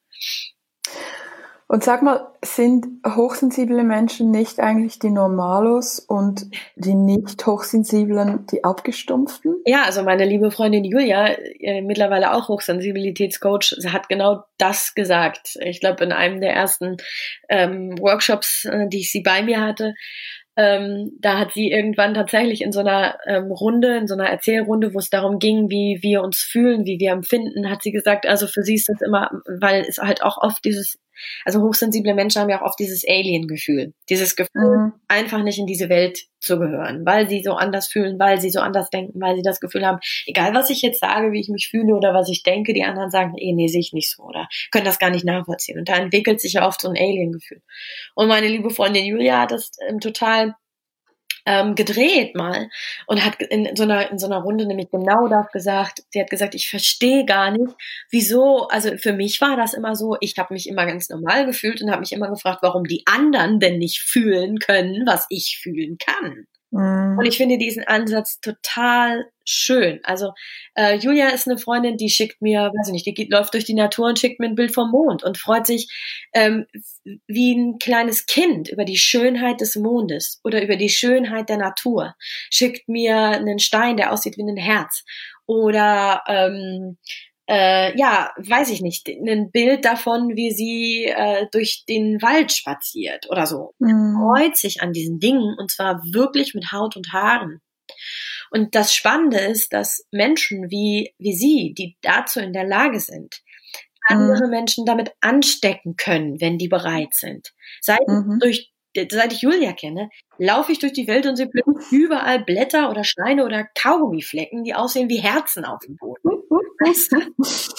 Und sag mal, sind hochsensible Menschen nicht eigentlich die Normalos und die nicht hochsensiblen die Abgestumpften? Ja, also meine liebe Freundin Julia, äh, mittlerweile auch Hochsensibilitätscoach, hat genau das gesagt. Ich glaube, in einem der ersten ähm, Workshops, äh, die ich sie bei mir hatte, ähm, da hat sie irgendwann tatsächlich in so einer ähm, Runde, in so einer Erzählrunde, wo es darum ging, wie wir uns fühlen, wie wir empfinden, hat sie gesagt, also für sie ist das immer, weil es halt auch oft dieses, also hochsensible Menschen haben ja auch oft dieses Alien-Gefühl, dieses Gefühl, mhm. einfach nicht in diese Welt zu gehören, weil sie so anders fühlen, weil sie so anders denken, weil sie das Gefühl haben, egal was ich jetzt sage, wie ich mich fühle oder was ich denke, die anderen sagen, eh, nee, sehe ich nicht so oder können das gar nicht nachvollziehen. Und da entwickelt sich ja oft so ein Alien-Gefühl. Und meine liebe Freundin Julia hat das ähm, total ähm, gedreht mal und hat in so einer in so einer Runde nämlich genau das gesagt. Sie hat gesagt, ich verstehe gar nicht, wieso, also für mich war das immer so, ich habe mich immer ganz normal gefühlt und habe mich immer gefragt, warum die anderen denn nicht fühlen können, was ich fühlen kann. Mhm. Und ich finde diesen Ansatz total schön. Also äh, Julia ist eine Freundin, die schickt mir, weiß ich nicht, die geht, läuft durch die Natur und schickt mir ein Bild vom Mond und freut sich ähm, wie ein kleines Kind über die Schönheit des Mondes oder über die Schönheit der Natur. Schickt mir einen Stein, der aussieht wie ein Herz. Oder ähm, Äh, ja, weiß ich nicht, ein Bild davon, wie sie äh, durch den Wald spaziert oder so. Mhm. Freut sich an diesen Dingen und zwar wirklich mit Haut und Haaren. Und das Spannende ist, dass Menschen wie, wie sie, die dazu in der Lage sind, andere mhm. Menschen damit anstecken können, wenn die bereit sind. Seit mhm. durch Seit ich Julia kenne, laufe ich durch die Welt und sehe plötzlich überall Blätter oder Steine oder Kaugummiflecken, die aussehen wie Herzen auf dem Boden. Weißt du?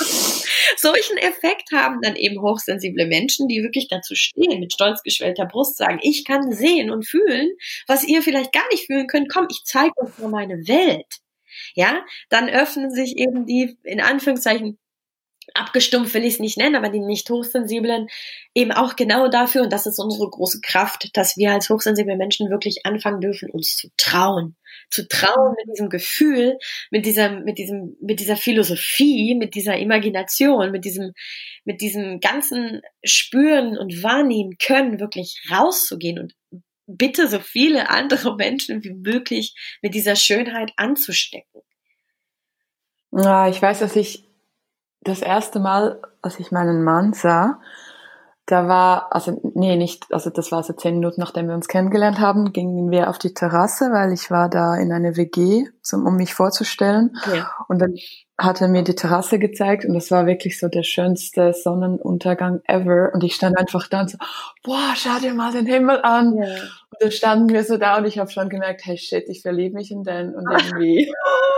Solchen Effekt haben dann eben hochsensible Menschen, die wirklich dazu stehen, mit stolz geschwellter Brust sagen, ich kann sehen und fühlen, was ihr vielleicht gar nicht fühlen könnt. Komm, ich zeige euch nur meine Welt. Ja, dann öffnen sich eben die, in Anführungszeichen, abgestumpft will ich es nicht nennen, aber die nicht Hochsensiblen eben auch genau dafür, und das ist unsere große Kraft, dass wir als hochsensible Menschen wirklich anfangen dürfen, uns zu trauen. Zu trauen mit diesem Gefühl, mit dieser, mit diesem, mit dieser Philosophie, mit dieser Imagination, mit diesem, mit diesem ganzen Spüren und Wahrnehmen können, wirklich rauszugehen und bitte so viele andere Menschen wie möglich mit dieser Schönheit anzustecken. Ja, ich weiß, dass ich das erste Mal, als ich meinen Mann sah, da war, also nee, nicht, also das war so zehn Minuten, nachdem wir uns kennengelernt haben, gingen wir auf die Terrasse, weil ich war da in eine W G, zum, um mich vorzustellen. Ja. Und dann hat er mir die Terrasse gezeigt und das war wirklich so der schönste Sonnenuntergang ever. Und ich stand einfach da und so, boah, schau dir mal den Himmel an. Ja. Und dann standen wir so da und ich habe schon gemerkt, hey shit, ich verliebe mich in den und irgendwie.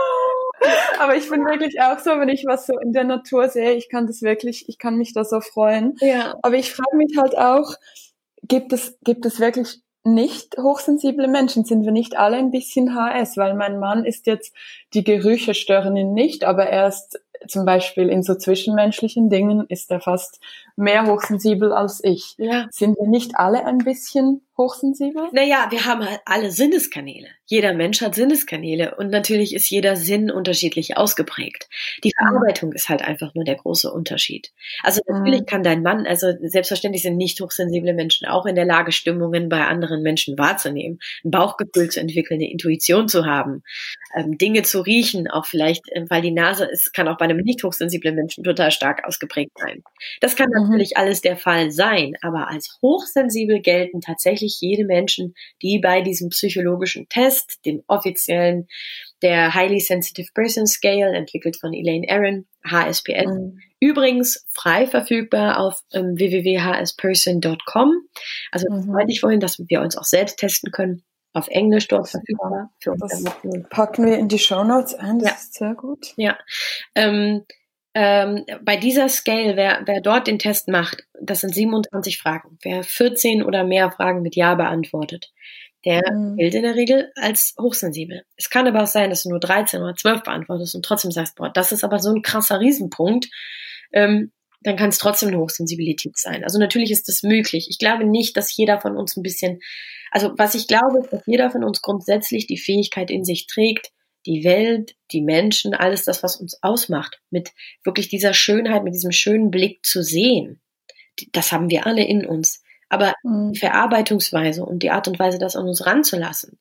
Aber ich bin wirklich auch so, wenn ich was so in der Natur sehe, ich kann das wirklich, ich kann mich da so freuen. Ja. Aber ich frage mich halt auch, gibt es, gibt es wirklich nicht hochsensible Menschen? Sind wir nicht alle ein bisschen H S? Weil mein Mann ist jetzt, die Gerüche stören ihn nicht, aber er ist zum Beispiel in so zwischenmenschlichen Dingen ist er fast mehr hochsensibel als ich. Ja. Sind wir nicht alle ein bisschen hochsensibel? Naja, wir haben halt alle Sinneskanäle. Jeder Mensch hat Sinneskanäle und natürlich ist jeder Sinn unterschiedlich ausgeprägt. Die Verarbeitung mhm. ist halt einfach nur der große Unterschied. Also natürlich mhm. kann dein Mann, also selbstverständlich sind nicht hochsensible Menschen auch in der Lage, Stimmungen bei anderen Menschen wahrzunehmen, ein Bauchgefühl zu entwickeln, eine Intuition zu haben, ähm, Dinge zu riechen, auch vielleicht, äh, weil die Nase ist, kann auch bei einem nicht hochsensiblen Menschen total stark ausgeprägt sein. Das kann mhm. natürlich alles der Fall sein, aber als hochsensibel gelten tatsächlich jede Menschen, die bei diesem psychologischen Test, dem offiziellen, der Highly Sensitive Person Scale, entwickelt von Elaine Aron, H S P S, mhm. übrigens frei verfügbar auf ähm, w w w punkt h s person punkt com. Also das mhm. meinte ich vorhin, dass wir uns auch selbst testen können. Auf Englisch dort verfügbar. Für uns das packen wir in die Shownotes ein, das ja. ist sehr gut. Ja, ähm, Ähm, bei dieser Scale, wer, wer dort den Test macht, das sind siebenundzwanzig Fragen. Wer vierzehn oder mehr Fragen mit Ja beantwortet, der mhm. gilt in der Regel als hochsensibel. Es kann aber auch sein, dass du nur dreizehn oder zwölf beantwortest und trotzdem sagst, boah, das ist aber so ein krasser Riesenpunkt, ähm, dann kann es trotzdem eine Hochsensibilität sein. Also natürlich ist das möglich. Ich glaube nicht, dass jeder von uns ein bisschen, also was ich glaube, ist, dass jeder von uns grundsätzlich die Fähigkeit in sich trägt, die Welt, die Menschen, alles das, was uns ausmacht, mit wirklich dieser Schönheit, mit diesem schönen Blick zu sehen. Das haben wir alle in uns. Aber mhm. die Verarbeitungsweise und die Art und Weise, das an uns ranzulassen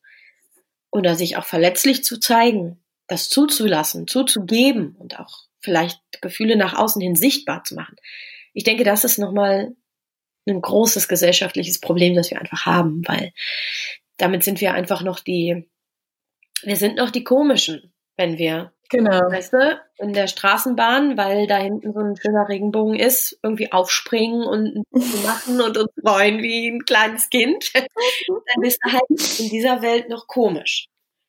oder sich auch verletzlich zu zeigen, das zuzulassen, zuzugeben und auch vielleicht Gefühle nach außen hin sichtbar zu machen. Ich denke, das ist nochmal ein großes gesellschaftliches Problem, das wir einfach haben, weil damit sind wir einfach noch die Wir sind noch die Komischen, wenn wir, genau. weißt du, in der Straßenbahn, weil da hinten so ein schöner Regenbogen ist, irgendwie aufspringen und machen und uns freuen wie ein kleines Kind, dann bist du halt in dieser Welt noch komisch.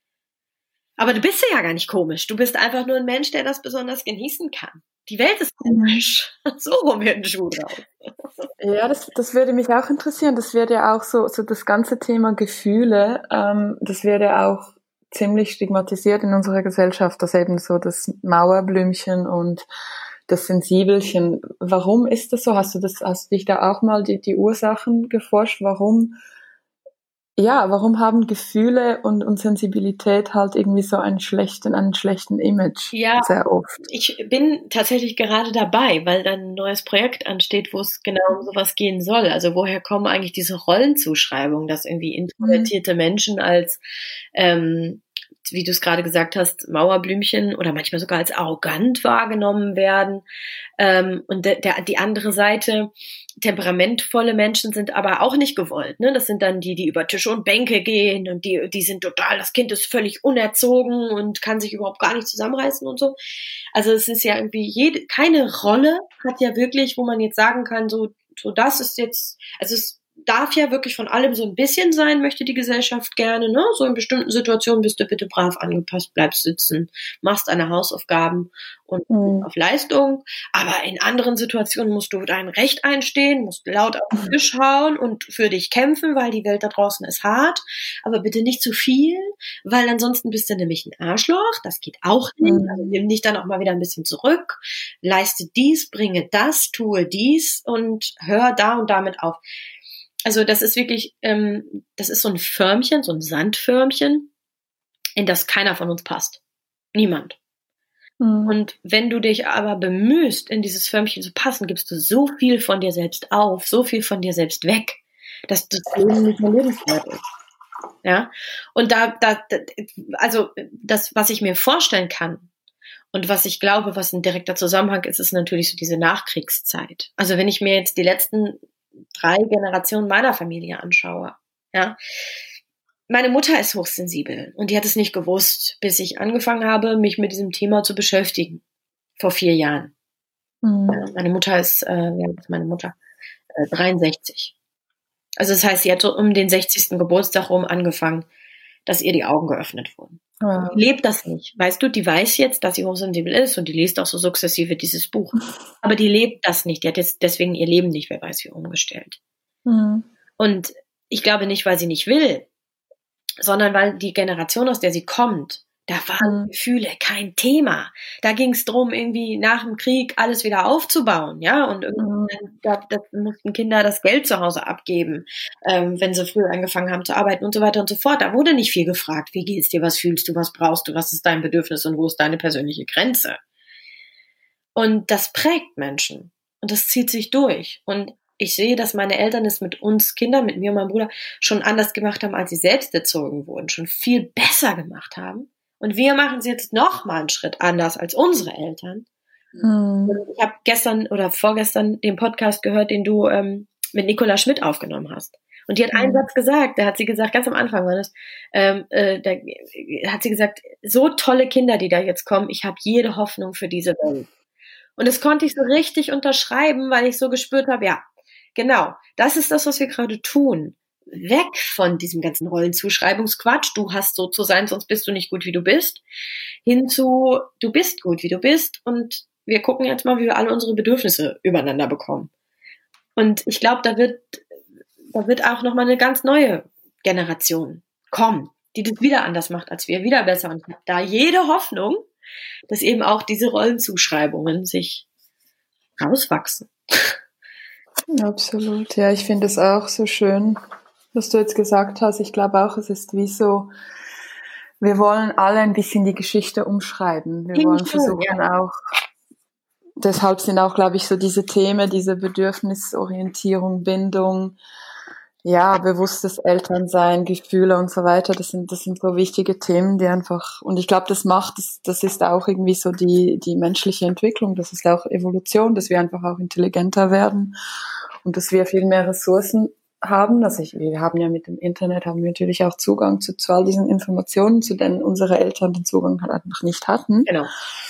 Aber du bist ja gar nicht komisch. Du bist einfach nur ein Mensch, der das besonders genießen kann. Die Welt ist komisch. So rum wird ein Schuh drauf. Ja, das, das würde mich auch interessieren. Das wäre ja auch so, so das ganze Thema Gefühle. Ähm, das wäre ja auch ziemlich stigmatisiert in unserer Gesellschaft, dass eben so das Mauerblümchen und das Sensibelchen. Warum ist das so? Hast du das, hast du dich da auch mal die, die Ursachen geforscht? Warum, ja, warum haben Gefühle und, und Sensibilität halt irgendwie so einen schlechten, einen schlechten Image? Ja, sehr oft. Ich bin tatsächlich gerade dabei, weil dann ein neues Projekt ansteht, wo es genau um sowas gehen soll. Also woher kommen eigentlich diese Rollenzuschreibungen, dass irgendwie introvertierte mhm. Menschen als ähm, wie du es gerade gesagt hast, Mauerblümchen oder manchmal sogar als arrogant wahrgenommen werden. Ähm, und der, der, die andere Seite, temperamentvolle Menschen sind aber auch nicht gewollt. Ne? Das sind dann die, die über Tische und Bänke gehen und die, die sind total, das Kind ist völlig unerzogen und kann sich überhaupt gar nicht zusammenreißen und so. Also es ist ja irgendwie jede, keine Rolle hat ja wirklich, wo man jetzt sagen kann, so, so das ist jetzt, also es darf ja wirklich von allem so ein bisschen sein, möchte die Gesellschaft gerne, ne? So in bestimmten Situationen bist du bitte brav angepasst, bleibst sitzen, machst deine Hausaufgaben und mhm. auf Leistung. Aber in anderen Situationen musst du dein Recht einstehen, musst laut auf den Tisch hauen und für dich kämpfen, weil die Welt da draußen ist hart. Aber bitte nicht zu viel, weil ansonsten bist du nämlich ein Arschloch. Das geht auch nicht. Mhm. Also nimm dich dann auch mal wieder ein bisschen zurück. Leiste dies, bringe das, tue dies und hör da und damit auf. Also das ist wirklich, ähm, das ist so ein Förmchen, so ein Sandförmchen, in das keiner von uns passt. Niemand. Mhm. Und wenn du dich aber bemühst, in dieses Förmchen zu passen, gibst du so viel von dir selbst auf, so viel von dir selbst weg, dass das Leben nicht mehr lebenswert ist. Ja? Und da, da, also das, was ich mir vorstellen kann und was ich glaube, was ein direkter Zusammenhang ist, ist natürlich so diese Nachkriegszeit. Also wenn ich mir jetzt die letzten drei Generationen meiner Familie anschaue, ja, meine Mutter ist hochsensibel und die hat es nicht gewusst, bis ich angefangen habe, mich mit diesem Thema zu beschäftigen, vor vier Jahren. Mhm. Meine Mutter ist, äh, wie alt ist meine Mutter? Äh, dreiundsechzig. Also das heißt, sie hat so um den sechzigsten Geburtstag rum angefangen, dass ihr die Augen geöffnet wurden. Ja. Die lebt das nicht. Weißt du, die weiß jetzt, dass sie hochsensibel ist und die liest auch so sukzessive dieses Buch. Aber die lebt das nicht. Die hat jetzt deswegen ihr Leben nicht, wer weiß wie, umgestellt. Mhm. Und ich glaube nicht, weil sie nicht will, sondern weil die Generation, aus der sie kommt, da waren mhm. Gefühle kein Thema. Da ging es darum, irgendwie nach dem Krieg alles wieder aufzubauen, ja, und irgendwie, mhm. da, da mussten Kinder das Geld zu Hause abgeben, ähm, wenn sie früh angefangen haben zu arbeiten und so weiter und so fort. Da wurde nicht viel gefragt, wie geht's dir, was fühlst du, was brauchst du, was ist dein Bedürfnis und wo ist deine persönliche Grenze? Und das prägt Menschen und das zieht sich durch. Und ich sehe, dass meine Eltern es mit uns Kindern, mit mir und meinem Bruder, schon anders gemacht haben, als sie selbst erzogen wurden, schon viel besser gemacht haben. Und wir machen es jetzt noch mal einen Schritt anders als unsere Eltern. Mhm. Ich habe gestern oder vorgestern den Podcast gehört, den du ähm, mit Nicola Schmidt aufgenommen hast. Und die hat mhm. einen Satz gesagt, da hat sie gesagt, ganz am Anfang war das, ähm, äh, da hat sie gesagt, so tolle Kinder, die da jetzt kommen, ich habe jede Hoffnung für diese Welt. Und das konnte ich so richtig unterschreiben, weil ich so gespürt habe, ja, genau, das ist das, was wir gerade tun. Weg von diesem ganzen Rollenzuschreibungsquatsch, du hast so zu sein, sonst bist du nicht gut, wie du bist, hin zu, du bist gut, wie du bist und wir gucken jetzt mal, wie wir alle unsere Bedürfnisse übereinander bekommen. Und ich glaube, da wird, da wird auch nochmal eine ganz neue Generation kommen, die das wieder anders macht als wir, wieder besser. Und ich habe da jede Hoffnung, dass eben auch diese Rollenzuschreibungen sich rauswachsen. Absolut, ja, ich finde es auch so schön, was du jetzt gesagt hast. Ich glaube auch, es ist wie so, wir wollen alle ein bisschen die Geschichte umschreiben. Wir wollen versuchen ja. auch, deshalb sind auch, glaube ich, so diese Themen, diese Bedürfnisorientierung, Bindung, ja, bewusstes Elternsein, Gefühle und so weiter, das sind, das sind so wichtige Themen, die einfach, und ich glaube, das macht, das, das ist auch irgendwie so die, die menschliche Entwicklung, das ist auch Evolution, dass wir einfach auch intelligenter werden und dass wir viel mehr Ressourcen haben. Also ich, wir haben ja mit dem Internet, haben wir natürlich auch Zugang zu, zu all diesen Informationen, zu denen unsere Eltern den Zugang halt einfach nicht hatten. Genau.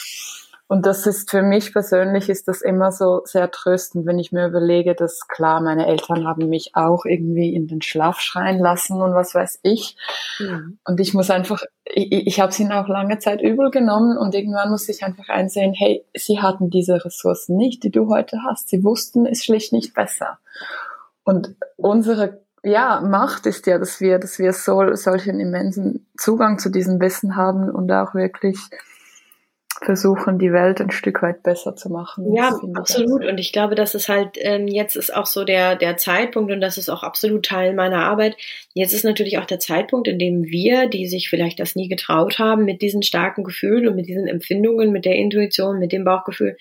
Und das ist für mich persönlich, ist das immer so sehr tröstend, wenn ich mir überlege, dass klar, meine Eltern haben mich auch irgendwie in den Schlaf schreien lassen und was weiß ich. Mhm. Und ich muss einfach, ich, ich habe es ihnen auch lange Zeit übel genommen und irgendwann muss ich einfach einsehen, hey, sie hatten diese Ressourcen nicht, die du heute hast. Sie wussten es schlicht nicht besser. Und unsere ja, Macht ist ja, dass wir, dass wir so, solchen immensen Zugang zu diesem Wissen haben und auch wirklich versuchen, die Welt ein Stück weit besser zu machen. Ja, absolut. Und ich glaube, das ist halt, ähm, jetzt ist auch so der, der Zeitpunkt und das ist auch absolut Teil meiner Arbeit. Jetzt ist natürlich auch der Zeitpunkt, in dem wir, die sich vielleicht das nie getraut haben, mit diesen starken Gefühlen und mit diesen Empfindungen, mit der Intuition, mit dem Bauchgefühl,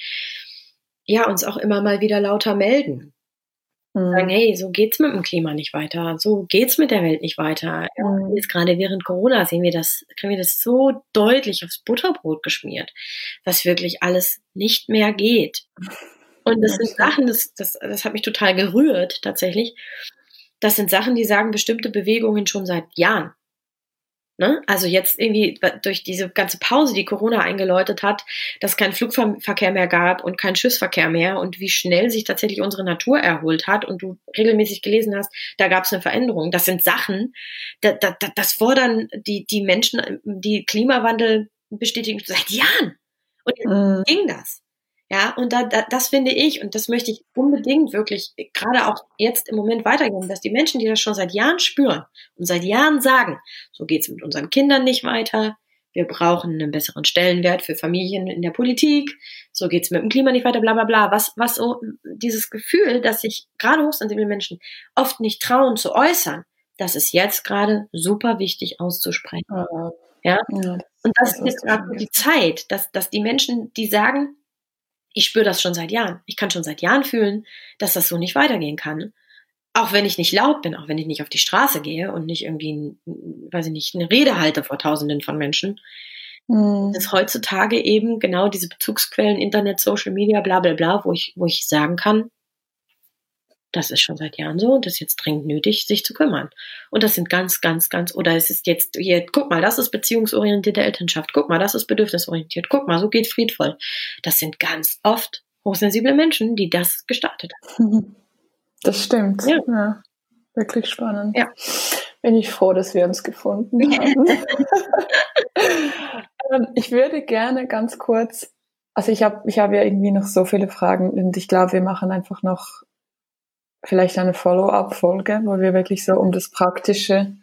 ja, uns auch immer mal wieder lauter melden. Mhm. Sagen, hey, so geht's mit dem Klima nicht weiter, so geht's mit der Welt nicht weiter. Mhm. Jetzt gerade während Corona sehen wir das, kriegen wir das so deutlich aufs Butterbrot geschmiert, was wirklich alles nicht mehr geht. Und das sind Sachen, das, das, das hat mich total gerührt, tatsächlich. Das sind Sachen, die sagen bestimmte Bewegungen schon seit Jahren. Ne? Also jetzt irgendwie durch diese ganze Pause, die Corona eingeläutet hat, dass es keinen Flugverkehr mehr gab und keinen Schiffsverkehr mehr und wie schnell sich tatsächlich unsere Natur erholt hat und du regelmäßig gelesen hast, da gab es eine Veränderung. Das sind Sachen, da, da, das fordern die, die Menschen, die Klimawandel bestätigen seit Jahren. Und jetzt mhm. ging das. Ja, und da, da, das finde ich, und das möchte ich unbedingt wirklich gerade auch jetzt im Moment weitergeben, dass die Menschen, die das schon seit Jahren spüren und seit Jahren sagen, so geht's mit unseren Kindern nicht weiter, wir brauchen einen besseren Stellenwert für Familien in der Politik, so geht's mit dem Klima nicht weiter, bla bla bla, was, was so dieses Gefühl, dass sich gerade hochsensible Menschen oft nicht trauen zu äußern, das ist jetzt gerade super wichtig auszusprechen. Ja, ja? Ja, und das, das ist jetzt gerade die Zeit, dass, dass die Menschen, die sagen, ich spüre das schon seit Jahren. Ich kann schon seit Jahren fühlen, dass das so nicht weitergehen kann. Auch wenn ich nicht laut bin, auch wenn ich nicht auf die Straße gehe und nicht irgendwie, weiß ich nicht, eine Rede halte vor Tausenden von Menschen. Mhm. Dass heutzutage eben genau diese Bezugsquellen, Internet, Social Media, bla bla bla, wo ich, wo ich sagen kann, das ist schon seit Jahren so und das ist jetzt dringend nötig, sich zu kümmern. Und das sind ganz, ganz, ganz, oder es ist jetzt, hier, guck mal, das ist beziehungsorientierte Elternschaft, guck mal, das ist bedürfnisorientiert, guck mal, so geht friedvoll. Das sind ganz oft hochsensible Menschen, die das gestartet haben. Das stimmt. Ja. Ja, wirklich spannend. Ja. Bin ich froh, dass wir uns gefunden haben. ähm, ich würde gerne ganz kurz, also ich habe ich hab ja irgendwie noch so viele Fragen und ich glaube, wir machen einfach noch vielleicht eine Follow-up-Folge, wo wir wirklich so um das Praktische,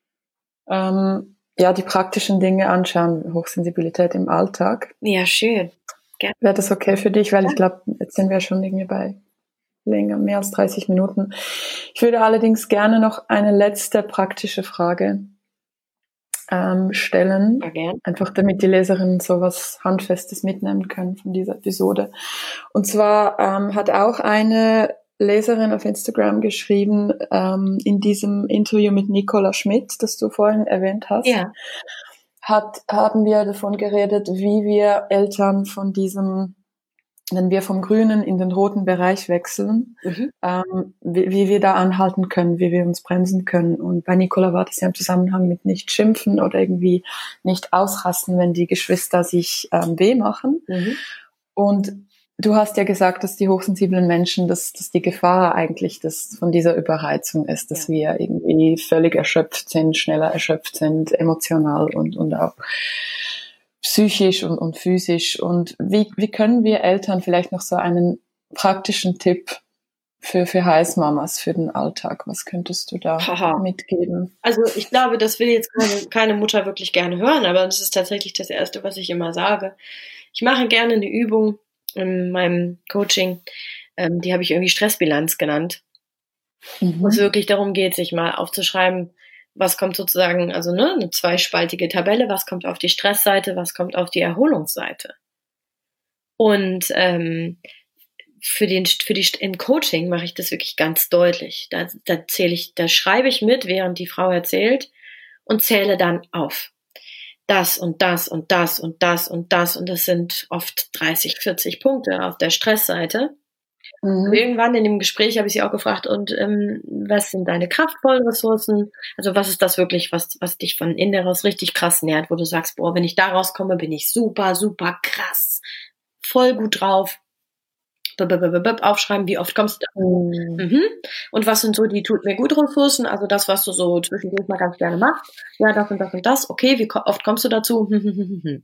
ähm, ja, die praktischen Dinge anschauen, Hochsensibilität im Alltag. Ja, schön. Gerne. Wäre das okay für dich? Weil ich glaube, jetzt sind wir schon irgendwie bei länger, mehr als dreißig Minuten. Ich würde allerdings gerne noch eine letzte praktische Frage ähm, stellen. Ja, gern. Einfach damit die Leserinnen so was Handfestes mitnehmen können von dieser Episode. Und zwar ähm, hat auch eine Leserin auf Instagram geschrieben, ähm, in diesem Interview mit Nicola Schmidt, das du vorhin erwähnt hast, Ja. hat, haben wir davon geredet, wie wir Eltern von diesem, wenn wir vom grünen in den roten Bereich wechseln, Mhm. ähm, wie, wie wir da anhalten können, wie wir uns bremsen können. Und bei Nicola war das ja im Zusammenhang mit nicht schimpfen oder irgendwie nicht ausrasten, wenn die Geschwister sich ähm, weh machen. Mhm. Und du hast ja gesagt, dass die hochsensiblen Menschen, dass, dass die Gefahr eigentlich das von dieser Überreizung ist, dass Ja. wir irgendwie völlig erschöpft sind, schneller erschöpft sind, emotional und, und auch psychisch und, und physisch. Und wie, wie können wir Eltern vielleicht noch so einen praktischen Tipp für, für Heißmamas, für den Alltag? Was könntest du da Haha. mitgeben? Also ich glaube, das will jetzt keine, keine Mutter wirklich gerne hören, aber das ist tatsächlich das Erste, was ich immer sage. Ich mache gerne eine Übung in meinem Coaching, ähm, die habe ich irgendwie Stressbilanz genannt, Mhm. wo es wirklich darum geht, sich mal aufzuschreiben, was kommt sozusagen, also ne, eine zweispaltige Tabelle, was kommt auf die Stressseite, was kommt auf die Erholungsseite. Und ähm, für den für die im Coaching mache ich das wirklich ganz deutlich. Da, da zähle ich, da schreibe ich mit, während die Frau erzählt und zähle dann auf. Das und das und das und das und das und das sind oft dreißig, vierzig Punkte auf der Stressseite. Mhm. Und irgendwann in dem Gespräch habe ich sie auch gefragt, und ähm, was sind deine kraftvollen Ressourcen? Also was ist das wirklich, was was dich von Inneres richtig krass nährt, wo du sagst, boah, wenn ich da rauskomme, bin ich super, super krass, voll gut drauf. Aufschreiben, wie oft kommst du da? Mhm. Mhm. Und was sind so die tut mir gut Ressourcen? Also das, was du so zwischendurch mal ganz gerne machst. Ja, das und das und das. Okay, wie oft kommst du dazu? Und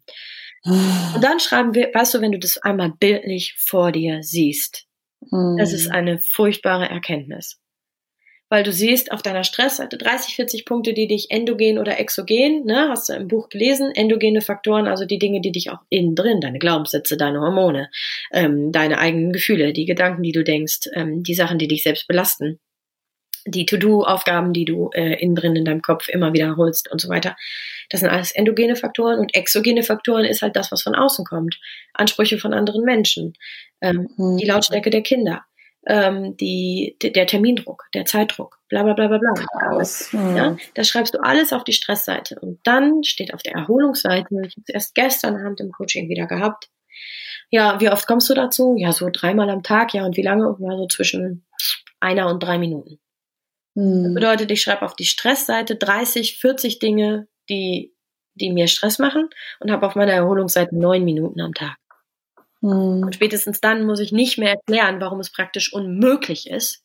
dann schreiben wir, weißt du, wenn du das einmal bildlich vor dir siehst, Mhm. das ist eine furchtbare Erkenntnis. Weil du siehst auf deiner Stressseite dreißig, vierzig Punkte, die dich endogen oder exogen, ne, hast du im Buch gelesen, endogene Faktoren, also die Dinge, die dich auch innen drin, deine Glaubenssätze, deine Hormone, ähm, deine eigenen Gefühle, die Gedanken, die du denkst, ähm, die Sachen, die dich selbst belasten, die To-Do-Aufgaben, die du äh, innen drin in deinem Kopf immer wiederholst und so weiter. Das sind alles endogene Faktoren, und exogene Faktoren ist halt das, was von außen kommt. Ansprüche von anderen Menschen, ähm, Mhm. die Lautstärke der Kinder, ähm, die, der Termindruck, der Zeitdruck, bla bla bla bla bla. Chaos. Mhm. Ja, das schreibst du alles auf die Stressseite. Und dann steht auf der Erholungsseite, ich habe es erst gestern Abend im Coaching wieder gehabt, ja, wie oft kommst du dazu? Ja, so dreimal am Tag. Ja, und wie lange? Ja, so zwischen einer und drei Minuten. Das Mhm. bedeutet, ich schreibe auf die Stressseite dreißig, vierzig Dinge, die, die mir Stress machen, und habe auf meiner Erholungsseite neun Minuten am Tag. Mhm. Und spätestens dann muss ich nicht mehr erklären, warum es praktisch unmöglich ist,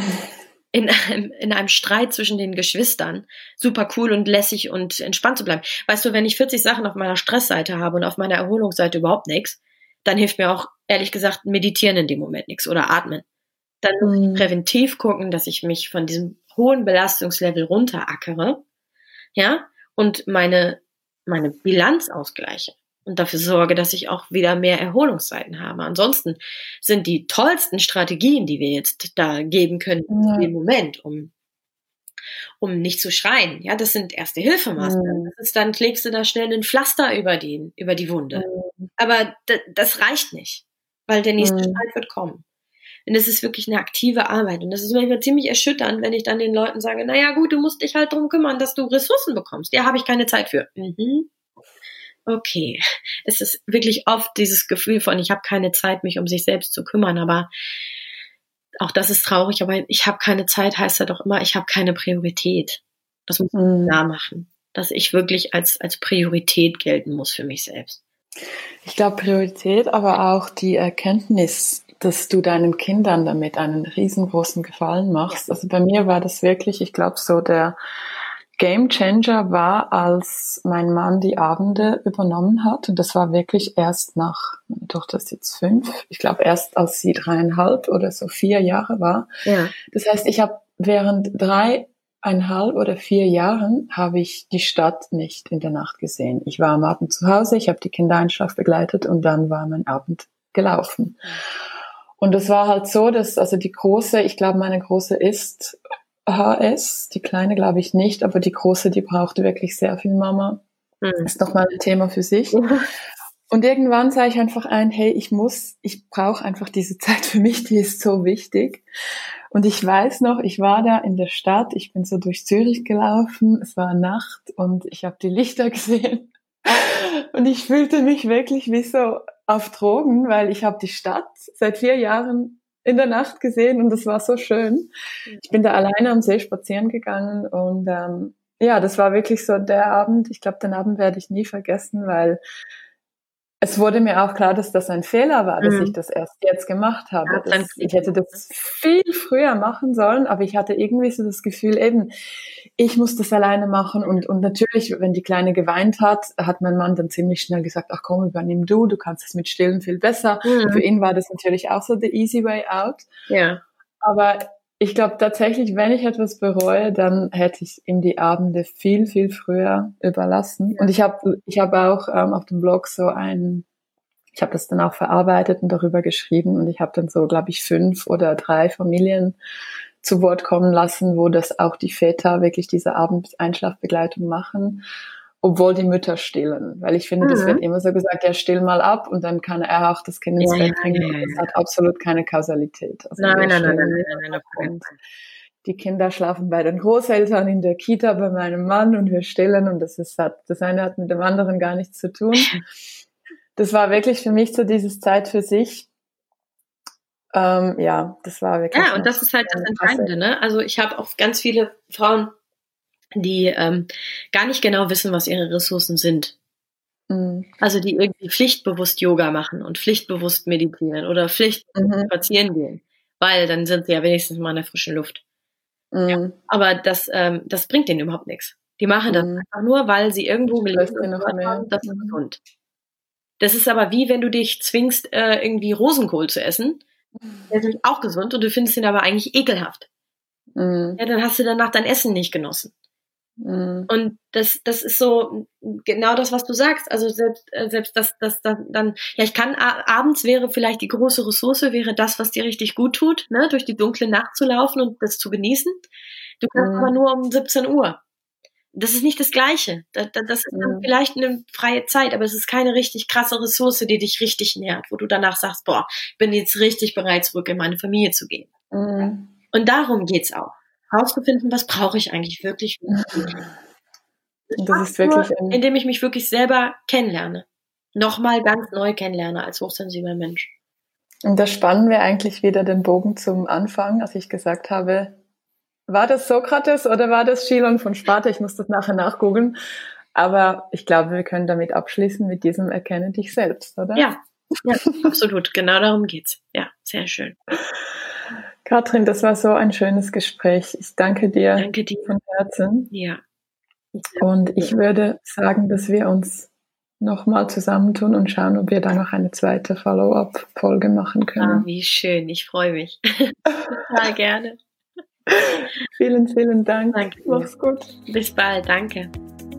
in einem, in einem Streit zwischen den Geschwistern super cool und lässig und entspannt zu bleiben. Weißt du, wenn ich vierzig Sachen auf meiner Stressseite habe und auf meiner Erholungsseite überhaupt nichts, dann hilft mir auch, ehrlich gesagt, meditieren in dem Moment nichts oder atmen. Dann muss ich Mhm. präventiv gucken, dass ich mich von diesem hohen Belastungslevel runterackere, ja, und meine, meine Bilanz ausgleiche und dafür sorge, dass ich auch wieder mehr Erholungszeiten habe. Ansonsten sind die tollsten Strategien, die wir jetzt da geben können, Ja. in dem Moment, um, um nicht zu schreien, ja, das sind Erste-Hilfe-Maßnahmen. Mhm. Das ist, dann legst du da schnell ein Pflaster über die, über die Wunde. Mhm. Aber d- das reicht nicht, weil der nächste Mhm. Streit wird kommen. Und das ist wirklich eine aktive Arbeit. Und das ist manchmal ziemlich erschütternd, wenn ich dann den Leuten sage, naja gut, du musst dich halt drum kümmern, dass du Ressourcen bekommst. Ja, habe ich keine Zeit für. Mhm. Okay. Es ist wirklich oft dieses Gefühl von, ich habe keine Zeit, mich um sich selbst zu kümmern. Aber auch das ist traurig, aber ich habe keine Zeit, heißt ja doch immer, ich habe keine Priorität. Das muss man Mhm. klar machen, dass ich wirklich als, als Priorität gelten muss für mich selbst. Ich glaube Priorität, aber auch die Erkenntnis, dass du deinen Kindern damit einen riesengroßen Gefallen machst. Also bei mir war das wirklich, ich glaube, so der Game Changer war, als mein Mann die Abende übernommen hat. Und das war wirklich erst nach, meine Tochter ist jetzt fünf, ich glaube erst als sie dreieinhalb oder so vier Jahre war. Ja. Das heißt, ich habe während dreieinhalb oder vier Jahren habe ich die Stadt nicht in der Nacht gesehen. Ich war am Abend zu Hause, ich habe die Kinder Einschlaf begleitet und dann war mein Abend gelaufen. Und es war halt so, dass also die Große, ich glaube meine Große ist H S, die Kleine glaube ich nicht, aber die Große, die brauchte wirklich sehr viel Mama. Mhm. Ist nochmal ein Thema für sich. Mhm. Und irgendwann sah ich einfach ein, hey, ich muss, ich brauche einfach diese Zeit für mich, die ist so wichtig. Und ich weiß noch, ich war da in der Stadt, ich bin so durch Zürich gelaufen, es war Nacht und ich habe die Lichter gesehen. Und ich fühlte mich wirklich wie so auf Drogen, weil ich habe die Stadt seit vier Jahren in der Nacht gesehen und das war so schön. Ich bin da alleine am See spazieren gegangen und ähm, ja, das war wirklich so der Abend. Ich glaube, den Abend werde ich nie vergessen, weil es wurde mir auch klar, dass das ein Fehler war, dass mhm. ich das erst jetzt gemacht habe. Ja, das, ich hätte das viel früher machen sollen, aber ich hatte irgendwie so das Gefühl, eben, ich muss das alleine machen. Und, und natürlich, wenn die Kleine geweint hat, hat mein Mann dann ziemlich schnell gesagt, ach komm, übernimm du, du kannst es mit Stillen viel besser. Mhm. Für ihn war das natürlich auch so the easy way out. Ja. Aber ich glaube tatsächlich, wenn ich etwas bereue, dann hätte ich ihm die Abende viel, viel früher überlassen. Ja. Und ich habe ich hab auch ähm, auf dem Blog so ein, ich habe das dann auch verarbeitet und darüber geschrieben und ich habe dann so, glaube ich, fünf oder drei Familien zu Wort kommen lassen, wo das auch die Väter wirklich diese Abendeinschlafbegleitung machen, obwohl die Mütter stillen. Weil ich finde, mhm. das wird immer so gesagt, ja, still mal ab und dann kann er auch das Kind ins ja, Bett bringen. Ja, ja, ja. Das hat absolut keine Kausalität. Also nein, nein, nein, nein, nein, nein, nein, nein. Die Kinder schlafen bei den Großeltern in der Kita bei meinem Mann und wir stillen und das ist, hat, das eine hat mit dem anderen gar nichts zu tun. Das war wirklich für mich so dieses Zeit für sich. Ähm, ja, das war wirklich. Ja, und das ist halt das Entscheidende, ne? Also ich habe auch ganz viele Frauen, die ähm, gar nicht genau wissen, was ihre Ressourcen sind. Mhm. Also die irgendwie pflichtbewusst Yoga machen und pflichtbewusst meditieren oder pflichtbewusst mhm. spazieren gehen, weil dann sind sie ja wenigstens mal in der frischen Luft. Mhm. Ja, aber das, ähm, das bringt denen überhaupt nichts. Die machen das mhm. einfach nur, weil sie irgendwo gelesen haben, das ist mhm. gesund. Das ist aber wie, wenn du dich zwingst, äh, irgendwie Rosenkohl zu essen. Der ist auch gesund und du findest ihn aber eigentlich ekelhaft. Mhm. Ja, dann hast du danach dein Essen nicht genossen. Mhm. Und das, das ist so genau das, was du sagst. Also selbst, äh, selbst das, das, das dann, ja, ich kann a- abends wäre vielleicht die große Ressource, wäre das, was dir richtig gut tut, ne, durch die dunkle Nacht zu laufen und das zu genießen. Du kannst mhm. aber nur um siebzehn Uhr. Das ist nicht das Gleiche. Das, das ist dann mhm. vielleicht eine freie Zeit, aber es ist keine richtig krasse Ressource, die dich richtig nährt, wo du danach sagst, boah, ich bin jetzt richtig bereit, zurück in meine Familie zu gehen. Mhm. Und darum geht's auch. Herauszufinden, was brauche ich eigentlich wirklich. Das, das ist wirklich nur, indem ich mich wirklich selber kennenlerne. Nochmal ganz neu kennenlerne als hochsensibler Mensch. Und da spannen wir eigentlich wieder den Bogen zum Anfang, als ich gesagt habe, war das Sokrates oder war das Chilon von Sparta? Ich muss das nachher nachgoogeln. Aber ich glaube, wir können damit abschließen mit diesem Erkenne dich selbst, oder? Ja, ja, absolut. Genau darum geht's. Ja, sehr schön. Katrin, das war so ein schönes Gespräch. Ich danke dir, danke dir. von Herzen. Ja. Und ich würde sagen, dass wir uns nochmal zusammentun und schauen, ob wir da noch eine zweite Follow-up-Folge machen können. Ah, wie schön. Ich freue mich. Total gerne. Vielen, vielen Dank. Danke. Mach's gut. Bis bald. Danke.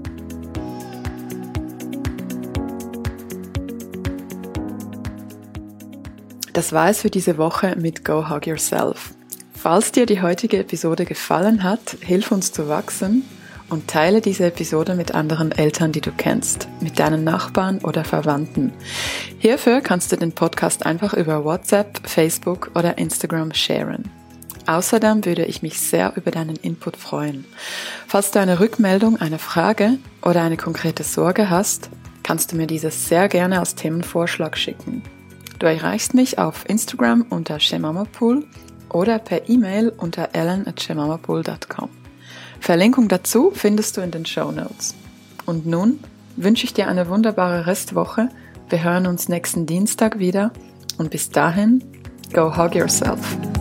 Das war es für diese Woche mit Go Hug Yourself. Falls dir die heutige Episode gefallen hat, hilf uns zu wachsen und teile diese Episode mit anderen Eltern, die du kennst, mit deinen Nachbarn oder Verwandten. Hierfür kannst du den Podcast einfach über WhatsApp, Facebook oder Instagram sharen. Außerdem würde ich mich sehr über deinen Input freuen. Falls du eine Rückmeldung, eine Frage oder eine konkrete Sorge hast, kannst du mir dieses sehr gerne als Themenvorschlag schicken. Du erreichst mich auf Instagram unter shemamapool oder per E-Mail unter ellen at shemamapool dot com. Verlinkung dazu findest du in den Shownotes. Und nun wünsche ich dir eine wunderbare Restwoche. Wir hören uns nächsten Dienstag wieder und bis dahin, go hug yourself.